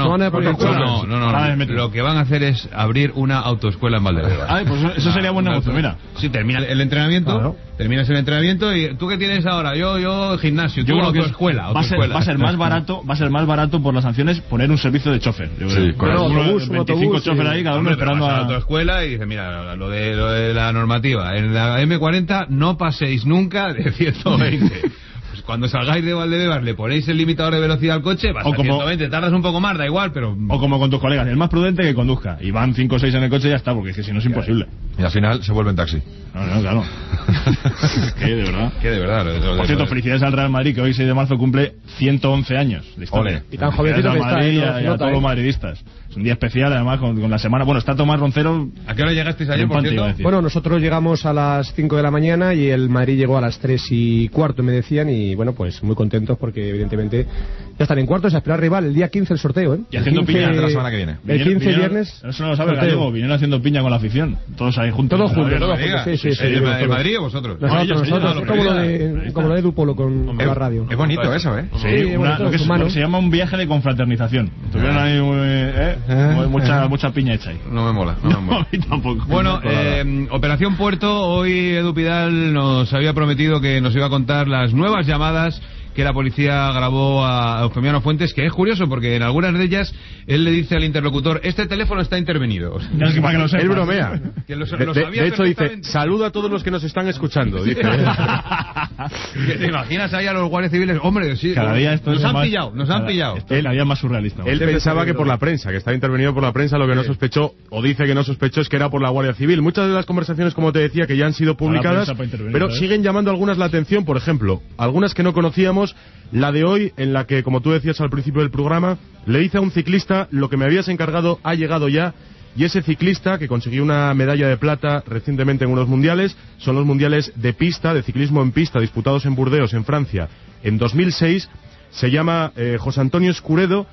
No. Lo que van a hacer es abrir una autoescuela en Valdebebas. Pues eso sería buen negocio, mira. Sí, termina el entrenamiento, terminas el entrenamiento y ¿tú qué tienes ahora? Yo gimnasio, yo autoescuela. Va a ser más barato por las sanciones poner un servicio de chofer. Con autobús, 25 chofer ahí, cada uno esperando a la autoescuela y dice, mira, lo de la normativa, en la M40 no paséis nunca de 120. Cuando salgáis de Valdebebas le ponéis el limitador de velocidad al coche, vas a 120, tardas un poco más, da igual, pero... O como con tus colegas, el más prudente que conduzca. Y van 5 o 6 en el coche y ya está, porque es que si no es imposible. Y al final se vuelve en taxi. No, claro. Que de verdad. Que de verdad. Por cierto, felicidades al Real Madrid, que hoy 6 de marzo cumple 111 años de historia. Ole. Y tan jovencito que está, y a todos los madridistas. Es un día especial, además, con la semana. Bueno, está Tomás Roncero. ¿A qué hora llegasteis ayer, por cierto? Bueno, nosotros llegamos a las 5 de la mañana y el Madrid llegó a las 3:15, me decían, y bueno, pues muy contentos porque evidentemente ya están en cuartos, a esperar rival el día 15 el sorteo, ¿eh? Y haciendo piña la semana que viene. El 15 viernes. Eso no lo sabe el gallego, vinieron haciendo piña con la afición. Todos ahí juntos. Todos juntos. Sí. ¿El Madrid o vosotros? Nosotros, como lo de Edu Polo con la radio. Es bonito eso, ¿eh? Sí, lo que se llama un viaje de confraternización. Estuvieron ahí mucha piña hecha ahí. No me mola. A mí tampoco. Bueno, Operación Puerto, hoy Edu Pidal nos había prometido que nos iba a contar las nuevas llamadas que la policía grabó a Eufemiano Fuentes, que es curioso porque en algunas de ellas él le dice al interlocutor: este teléfono está intervenido. Él bromea. Que lo de hecho dice: saluda a todos los que nos están escuchando, dice. Que te imaginas ahí a los guardias civiles, hombre, sí, cada día esto nos han pillado. Él había más surrealista. Él pensaba que por la prensa, que estaba intervenido por la prensa, lo que no sospechó, o dice que no sospechó, es que era por la Guardia Civil. Muchas de las conversaciones, como te decía, que ya han sido publicadas, pero siguen llamando algunas la atención. Por ejemplo, algunas que no conocíamos. La de hoy, en la que, como tú decías al principio del programa, le dice a un ciclista: lo que me habías encargado ha llegado ya. Y ese ciclista, que consiguió una medalla de plata recientemente en unos mundiales, son los mundiales de pista, de ciclismo en pista, disputados en Burdeos, en Francia, en 2006. Se llama José Antonio Escuredo.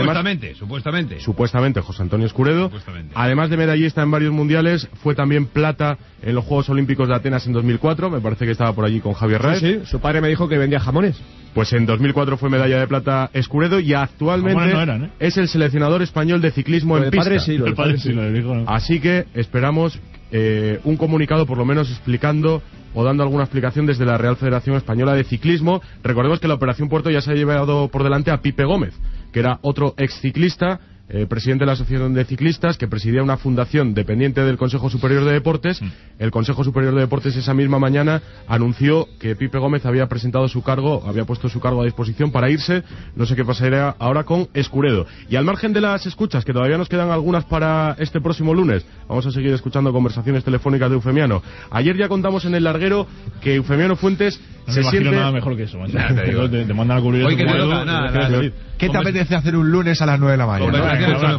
Supuestamente José Antonio Escuredo. Además de medallista en varios mundiales, fue también plata en los Juegos Olímpicos de Atenas en 2004. Me parece que estaba por allí con Javier Raez. Sí, su padre me dijo que vendía jamones. Pues en 2004 fue medalla de plata Escuredo y actualmente es el seleccionador español de ciclismo en pista. El padre sí lo dijo, ¿no? Así que esperamos un comunicado por lo menos explicando o dando alguna explicación desde la Real Federación Española de Ciclismo. Recordemos que la Operación Puerto ya se ha llevado por delante a Pipe Gómez, que era otro exciclista, presidente de la Asociación de Ciclistas, que presidía una fundación dependiente del Consejo Superior de Deportes. El Consejo Superior de Deportes esa misma mañana anunció que Pipe Gómez había presentado su cargo, había puesto su cargo a disposición para irse. No sé qué pasaría ahora con Escuredo. Y al margen de las escuchas, que todavía nos quedan algunas para este próximo lunes, vamos a seguir escuchando conversaciones telefónicas de Eufemiano. Ayer ya contamos en El Larguero que Eufemiano Fuentes no se siente nada mejor que eso, macho. Te mandan a cubrir hoy eso. ¿Qué te apetece hacer un lunes a las 9 de la mañana?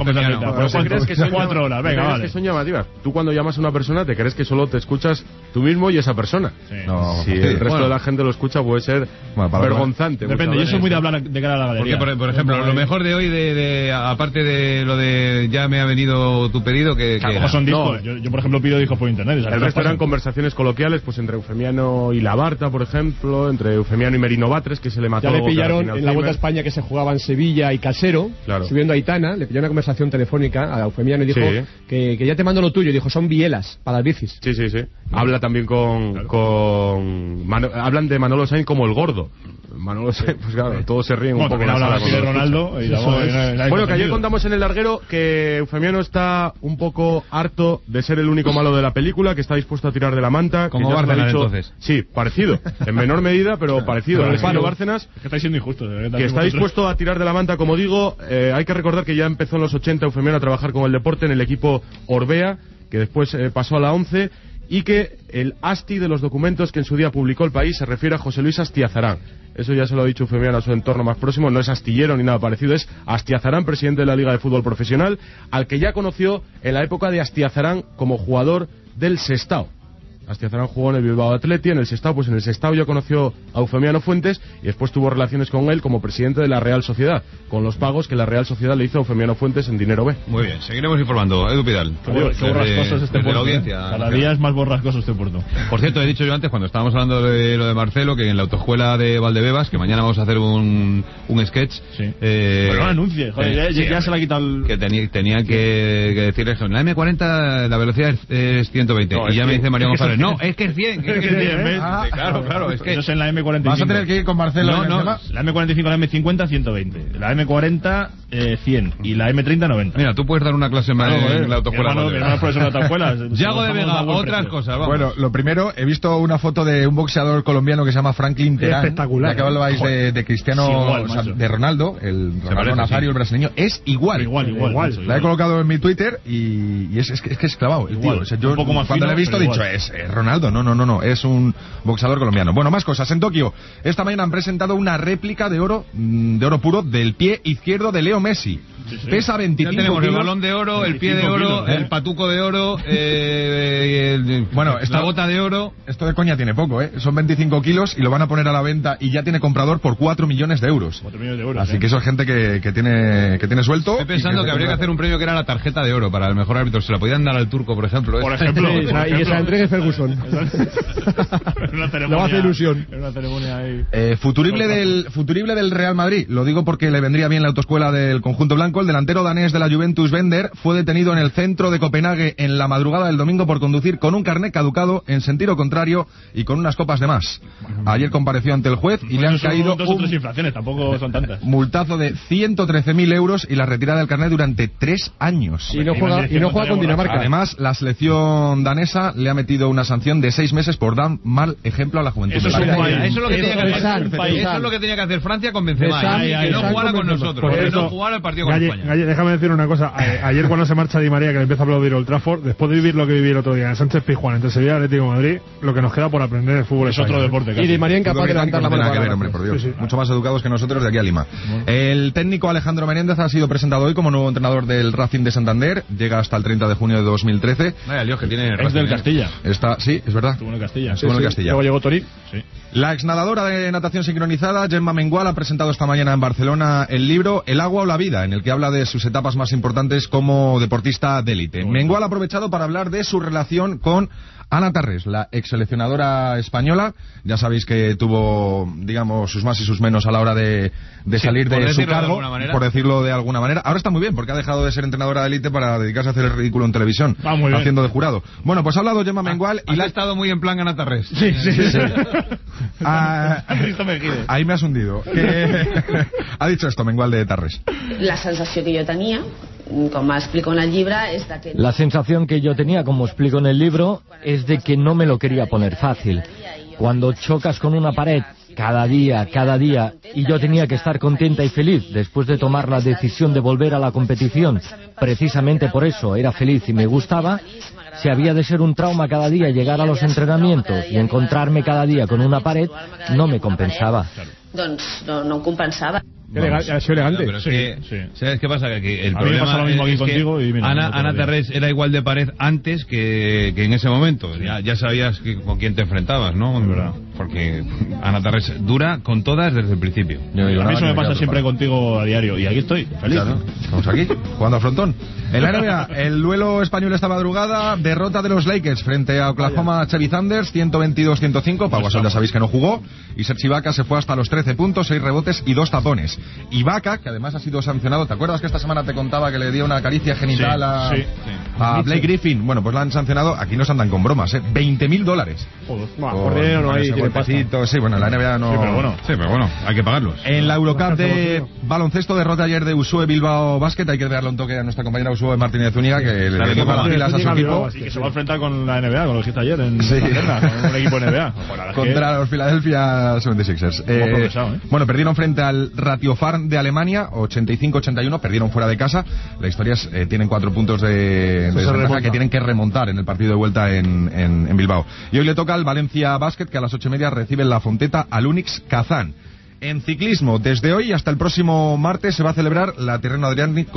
¿Crees que son 4 horas? Venga, vale. Que son llamativas. Tú cuando llamas a una persona te crees que solo te escuchas tú mismo y esa persona. Si el resto de la gente lo escucha puede ser vergonzante. Depende, yo soy muy de hablar de cara a la galería. Porque, por ejemplo, lo mejor de hoy, aparte de lo de ya me ha venido tu pedido, que son discos. Yo, por ejemplo, pido discos por internet. El resto eran conversaciones coloquiales, pues entre Eufemiano y Labarta, por ejemplo, entre Eufemiano y Merino Batres, que se le mató. Ya le pillaron en la Vuelta a España, que se jugaba en Sevilla y Casero, subiendo a Aitana, le pilló una conversación telefónica a Eufemiano y dijo que ya te mando lo tuyo. Y dijo: son bielas para las bicis. Sí. Habla también hablan de Manolo Sainz como el gordo. Manolo Sainz, pues claro, todos se ríen un poco. De Ronaldo. Bueno, que ayer contamos en El Larguero que Eufemiano está un poco harto de ser el único malo de la película, que está dispuesto a tirar de la manta. Como Bárcenas, entonces. Sí, parecido. En menor medida, pero parecido. Bárcenas, que estáis siendo injusto. Que está dispuesto a tirar de la manta, como digo. Hay que recordar que ya empezó en los 80 Eufemiano a trabajar con el deporte en el equipo Orbea, que después pasó a la 11, y que el ASTI de los documentos que en su día publicó El País se refiere a José Luis Astiazarán. Eso ya se lo ha dicho Eufemiano a su entorno más próximo, no es astillero ni nada parecido, es Astiazarán, presidente de la Liga de Fútbol Profesional, al que ya conoció en la época de Astiazarán como jugador del Sestao. Astiazarán jugó en el Bilbao Athletic, en el Sestao, pues en el Sestao ya conoció a Eufemiano Fuentes y después tuvo relaciones con él como presidente de la Real Sociedad, con los pagos que la Real Sociedad le hizo a Eufemiano Fuentes en dinero B. Muy bien, seguiremos informando. Edu Pidal. Qué borrascoso es este puerto. La audiencia. Cada día es más borrascoso este puerto. Por cierto, he dicho yo antes, cuando estábamos hablando de lo de Marcelo, que en la autoescuela de Valdebebas, que mañana vamos a hacer un sketch. Pero no anuncie, ya se la ha quitado el... Que tenían que decirles, en la M40 la velocidad es 120. Y ya me dice María González, no, es que es 100. Claro, es que eso es en la M45. Vas a tener que ir con Marcelo. La M45 y la M50 120. La M40 100 y la M30 90. Mira, tú puedes dar una clase más en la autoescuela. Mi hermano es profesor de la autoescuela. Yago de Vega, otras cosas, vamos. Bueno, lo primero, he visto una foto de un boxeador colombiano que se llama Franklin Terán. Espectacular. Ya que hablabais de Cristiano, Sí, igual, o sea, de Ronaldo, el Ronaldo Nazario, el brasileño, es igual. Igual. La he colocado en mi Twitter y es que es clavado el tío. O sea, yo un poco más cuando fino, lo he visto he dicho, es Ronaldo. No, es un boxeador colombiano. Bueno, más cosas. En Tokio, esta mañana han presentado una réplica de oro puro del pie izquierdo de Leo Messi. Sí. Pesa 25 ya tenemos kilos. el balón de oro, el pie de oro, el patuco de oro, bueno, la bota de oro. Esto de coña tiene poco, ¿eh? Son 25 kilos y lo van a poner a la venta y ya tiene comprador por 4 millones de euros. 4 millones de euros. Así que eso es gente que tiene suelto. Estoy pensando que habría que hacer un premio que era la tarjeta de oro para el mejor árbitro. Se la podían dar al turco, por ejemplo. Por ejemplo. Y que se la entregue Ferguson. Le va a hacer ilusión. En una ceremonia ahí. Futurible del Real Madrid. Lo digo porque le vendría bien la autoescuela del conjunto blanco. El delantero danés de la Juventus, Bender, fue detenido en el centro de Copenhague en la madrugada del domingo por conducir con un carnet caducado en sentido contrario y con unas copas de más. Ayer compareció ante el juez y le han caído dos o tres infracciones, tampoco son tantas. Multazo de 113.000 euros y la retirada del carnet durante 3 años. Y no juega con Dinamarca. Además, la selección danesa le ha metido una sanción de 6 meses por dar mal ejemplo a la juventud. Eso es lo que tenía que hacer Francia con Benzema. Que no jugara con nosotros. Que no jugara el partido con España. Déjame decir una cosa. Ayer cuando se marcha Di María, que le empieza a aplaudir Old Trafford, después de vivir lo que viví el otro día en Sánchez Pizjuán entre Sevilla y Atlético de Madrid, lo que nos queda por aprender de fútbol es otro deporte. Y Di María incapaz de levantar la mano. Hombre, por Dios. Sí. Mucho más educados que nosotros de aquí a Lima. El técnico Alejandro Menéndez ha sido presentado hoy como nuevo entrenador del Racing de Santander. Llega hasta el 30 de junio de 2013. Vaya lío que tiene. Es del Castilla. Sí, es verdad. Estuvo en el Castilla. Estuvo en el Castilla. Luego llegó Torí. Sí. La exnadadora de natación sincronizada, Gemma Mengual, ha presentado esta mañana en Barcelona el libro El agua o la vida, en el que habla de sus etapas más importantes como deportista de élite. Mengual ha aprovechado para hablar de su relación con Ana Tarrés, la ex seleccionadora española. Ya sabéis que tuvo, digamos, sus más y sus menos a la hora de salir de su cargo, por decirlo de alguna manera. Ahora está muy bien, porque ha dejado de ser entrenadora de élite para dedicarse a hacer el ridículo en televisión, haciendo de jurado. Bueno, pues ha hablado Gemma Mengual y ha estado muy en plan Ana Tarrés. Sí. Ahí me has hundido. Ha dicho esto Mengual de Tarrés. La sensació que jo tenia, com explico en el llibre, és de que... La sensación que yo tenía, como explico en el libro, es de que no me lo quería poner fácil. Cuando chocas con una pared cada día, y yo tenía que estar contenta y feliz después de tomar la decisión de volver a la competición, precisamente por eso era feliz y me gustaba, si había de ser un trauma cada día llegar a los entrenamientos y encontrarme cada día con una pared, no me compensaba. Doncs no em compensava. Ha sido elegante. Pero es que, ¿sabes qué pasa? Que el a mí me pasa lo mismo aquí contigo y mira, Ana Tarrés era igual de pared antes que en ese momento. Ya sabías con quién te enfrentabas, ¿no? Es verdad. Porque Ana Tarrés dura con todas desde el principio. A mí eso me pasa siempre contigo a diario. Y aquí estoy, feliz. Claro, estamos aquí, jugando a frontón. En la NBA, el duelo español esta madrugada, derrota de los Lakers frente a Oklahoma Chevy Thunders, 122-105. Pau Gasol ya sabéis que no jugó. Y Serge Ibaka se fue hasta los 13 puntos, 6 rebotes y 2 tapones. Ibaka, que además ha sido sancionado, ¿te acuerdas que esta semana te contaba que le dio una caricia genital a Blake Griffin? Bueno, pues la han sancionado, aquí no se andan con bromas, $20.000. Por dinero no hay, tiene pasta. Sí, bueno, en la NBA no... Sí, pero bueno, hay que pagarlos. En la Eurocup de baloncesto, derrota ayer de Usue Bilbao Basket. Hay que darle un toque a nuestra compañera Usue Martínez Zúñiga, que le dio las pilas a su equipo. Y que se va a enfrentar con la NBA, con lo que hiciste ayer en Inglaterra, con un equipo NBA. Contra los Philadelphia 76ers. Bueno, perdieron frente al Ratio Farm de Alemania, 85-81, perdieron fuera de casa. La historia es, tienen 4 puntos de desventaja que tienen que remontar en el partido de vuelta en Bilbao. Y hoy le toca al Valencia Basket, que a las 8:30 recibe en la Fonteta al Unix Kazán. En ciclismo, desde hoy hasta el próximo martes se va a celebrar la Tirreno Adriático,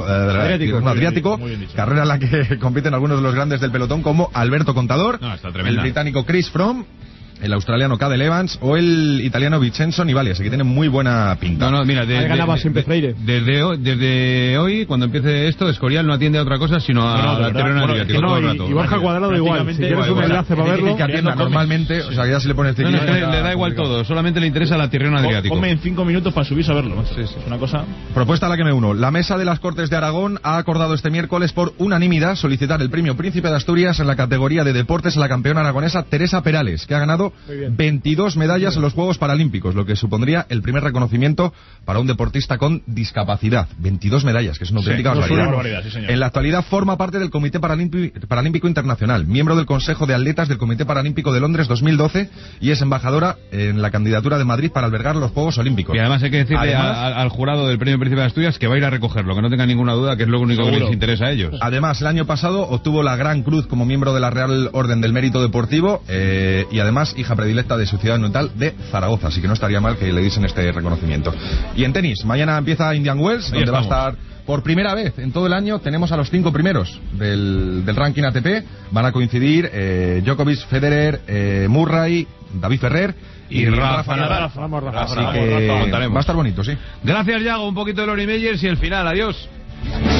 carrera en la que compiten algunos de los grandes del pelotón como Alberto Contador, el británico Chris Froome, el australiano Cadel Evans o el italiano Vincenzo Nibali, así que tiene muy buena pinta. Mira, ganaba siempre Freire. Desde hoy, cuando empiece esto, Escorial no atiende a otra cosa sino a la Tirreno Adriático todo el rato. Y Borja Cuadrado igual, si quieres un enlace para verlo. Que atienda normalmente, o sea, que ya se le pone el ciclismo. Le da igual todo, solamente le interesa la Tirreno Adriático. Come en 5 minutos para subirse a verlo. Es una cosa... Propuesta a la que me uno. La Mesa de las Cortes de Aragón ha acordado este miércoles por unanimidad solicitar el premio Príncipe de Asturias en la categoría de deportes a la campeona aragonesa Teresa Perales, que ha ganado ganado 22 medallas en los Juegos Paralímpicos, lo que supondría el primer reconocimiento para un deportista con discapacidad. 22 medallas, que es una auténtica barbaridad. Sí, en la actualidad forma parte del Comité Paralímpico Internacional, miembro del Consejo de Atletas del Comité Paralímpico de Londres 2012 y es embajadora en la candidatura de Madrid para albergar los Juegos Olímpicos. Y además hay que decirle al jurado del Premio Príncipe de Asturias que va a ir a recogerlo, que no tenga ninguna duda, que es lo único que les interesa a ellos. Además, el año pasado obtuvo la Gran Cruz como miembro de la Real Orden del Mérito Deportivo y además hija predilecta de su ciudad natal de Zaragoza, así que no estaría mal que le diesen este reconocimiento. Y en tenis, mañana empieza Indian Wells, donde va a estar por primera vez en todo el año. Tenemos a los 5 primeros del ranking ATP. Van a coincidir Djokovic, Federer, Murray, David Ferrer y Rafa Nadal. Así que va a estar bonito, sí. Gracias, Yago. Un poquito de Lori Meyers y el final. Adiós.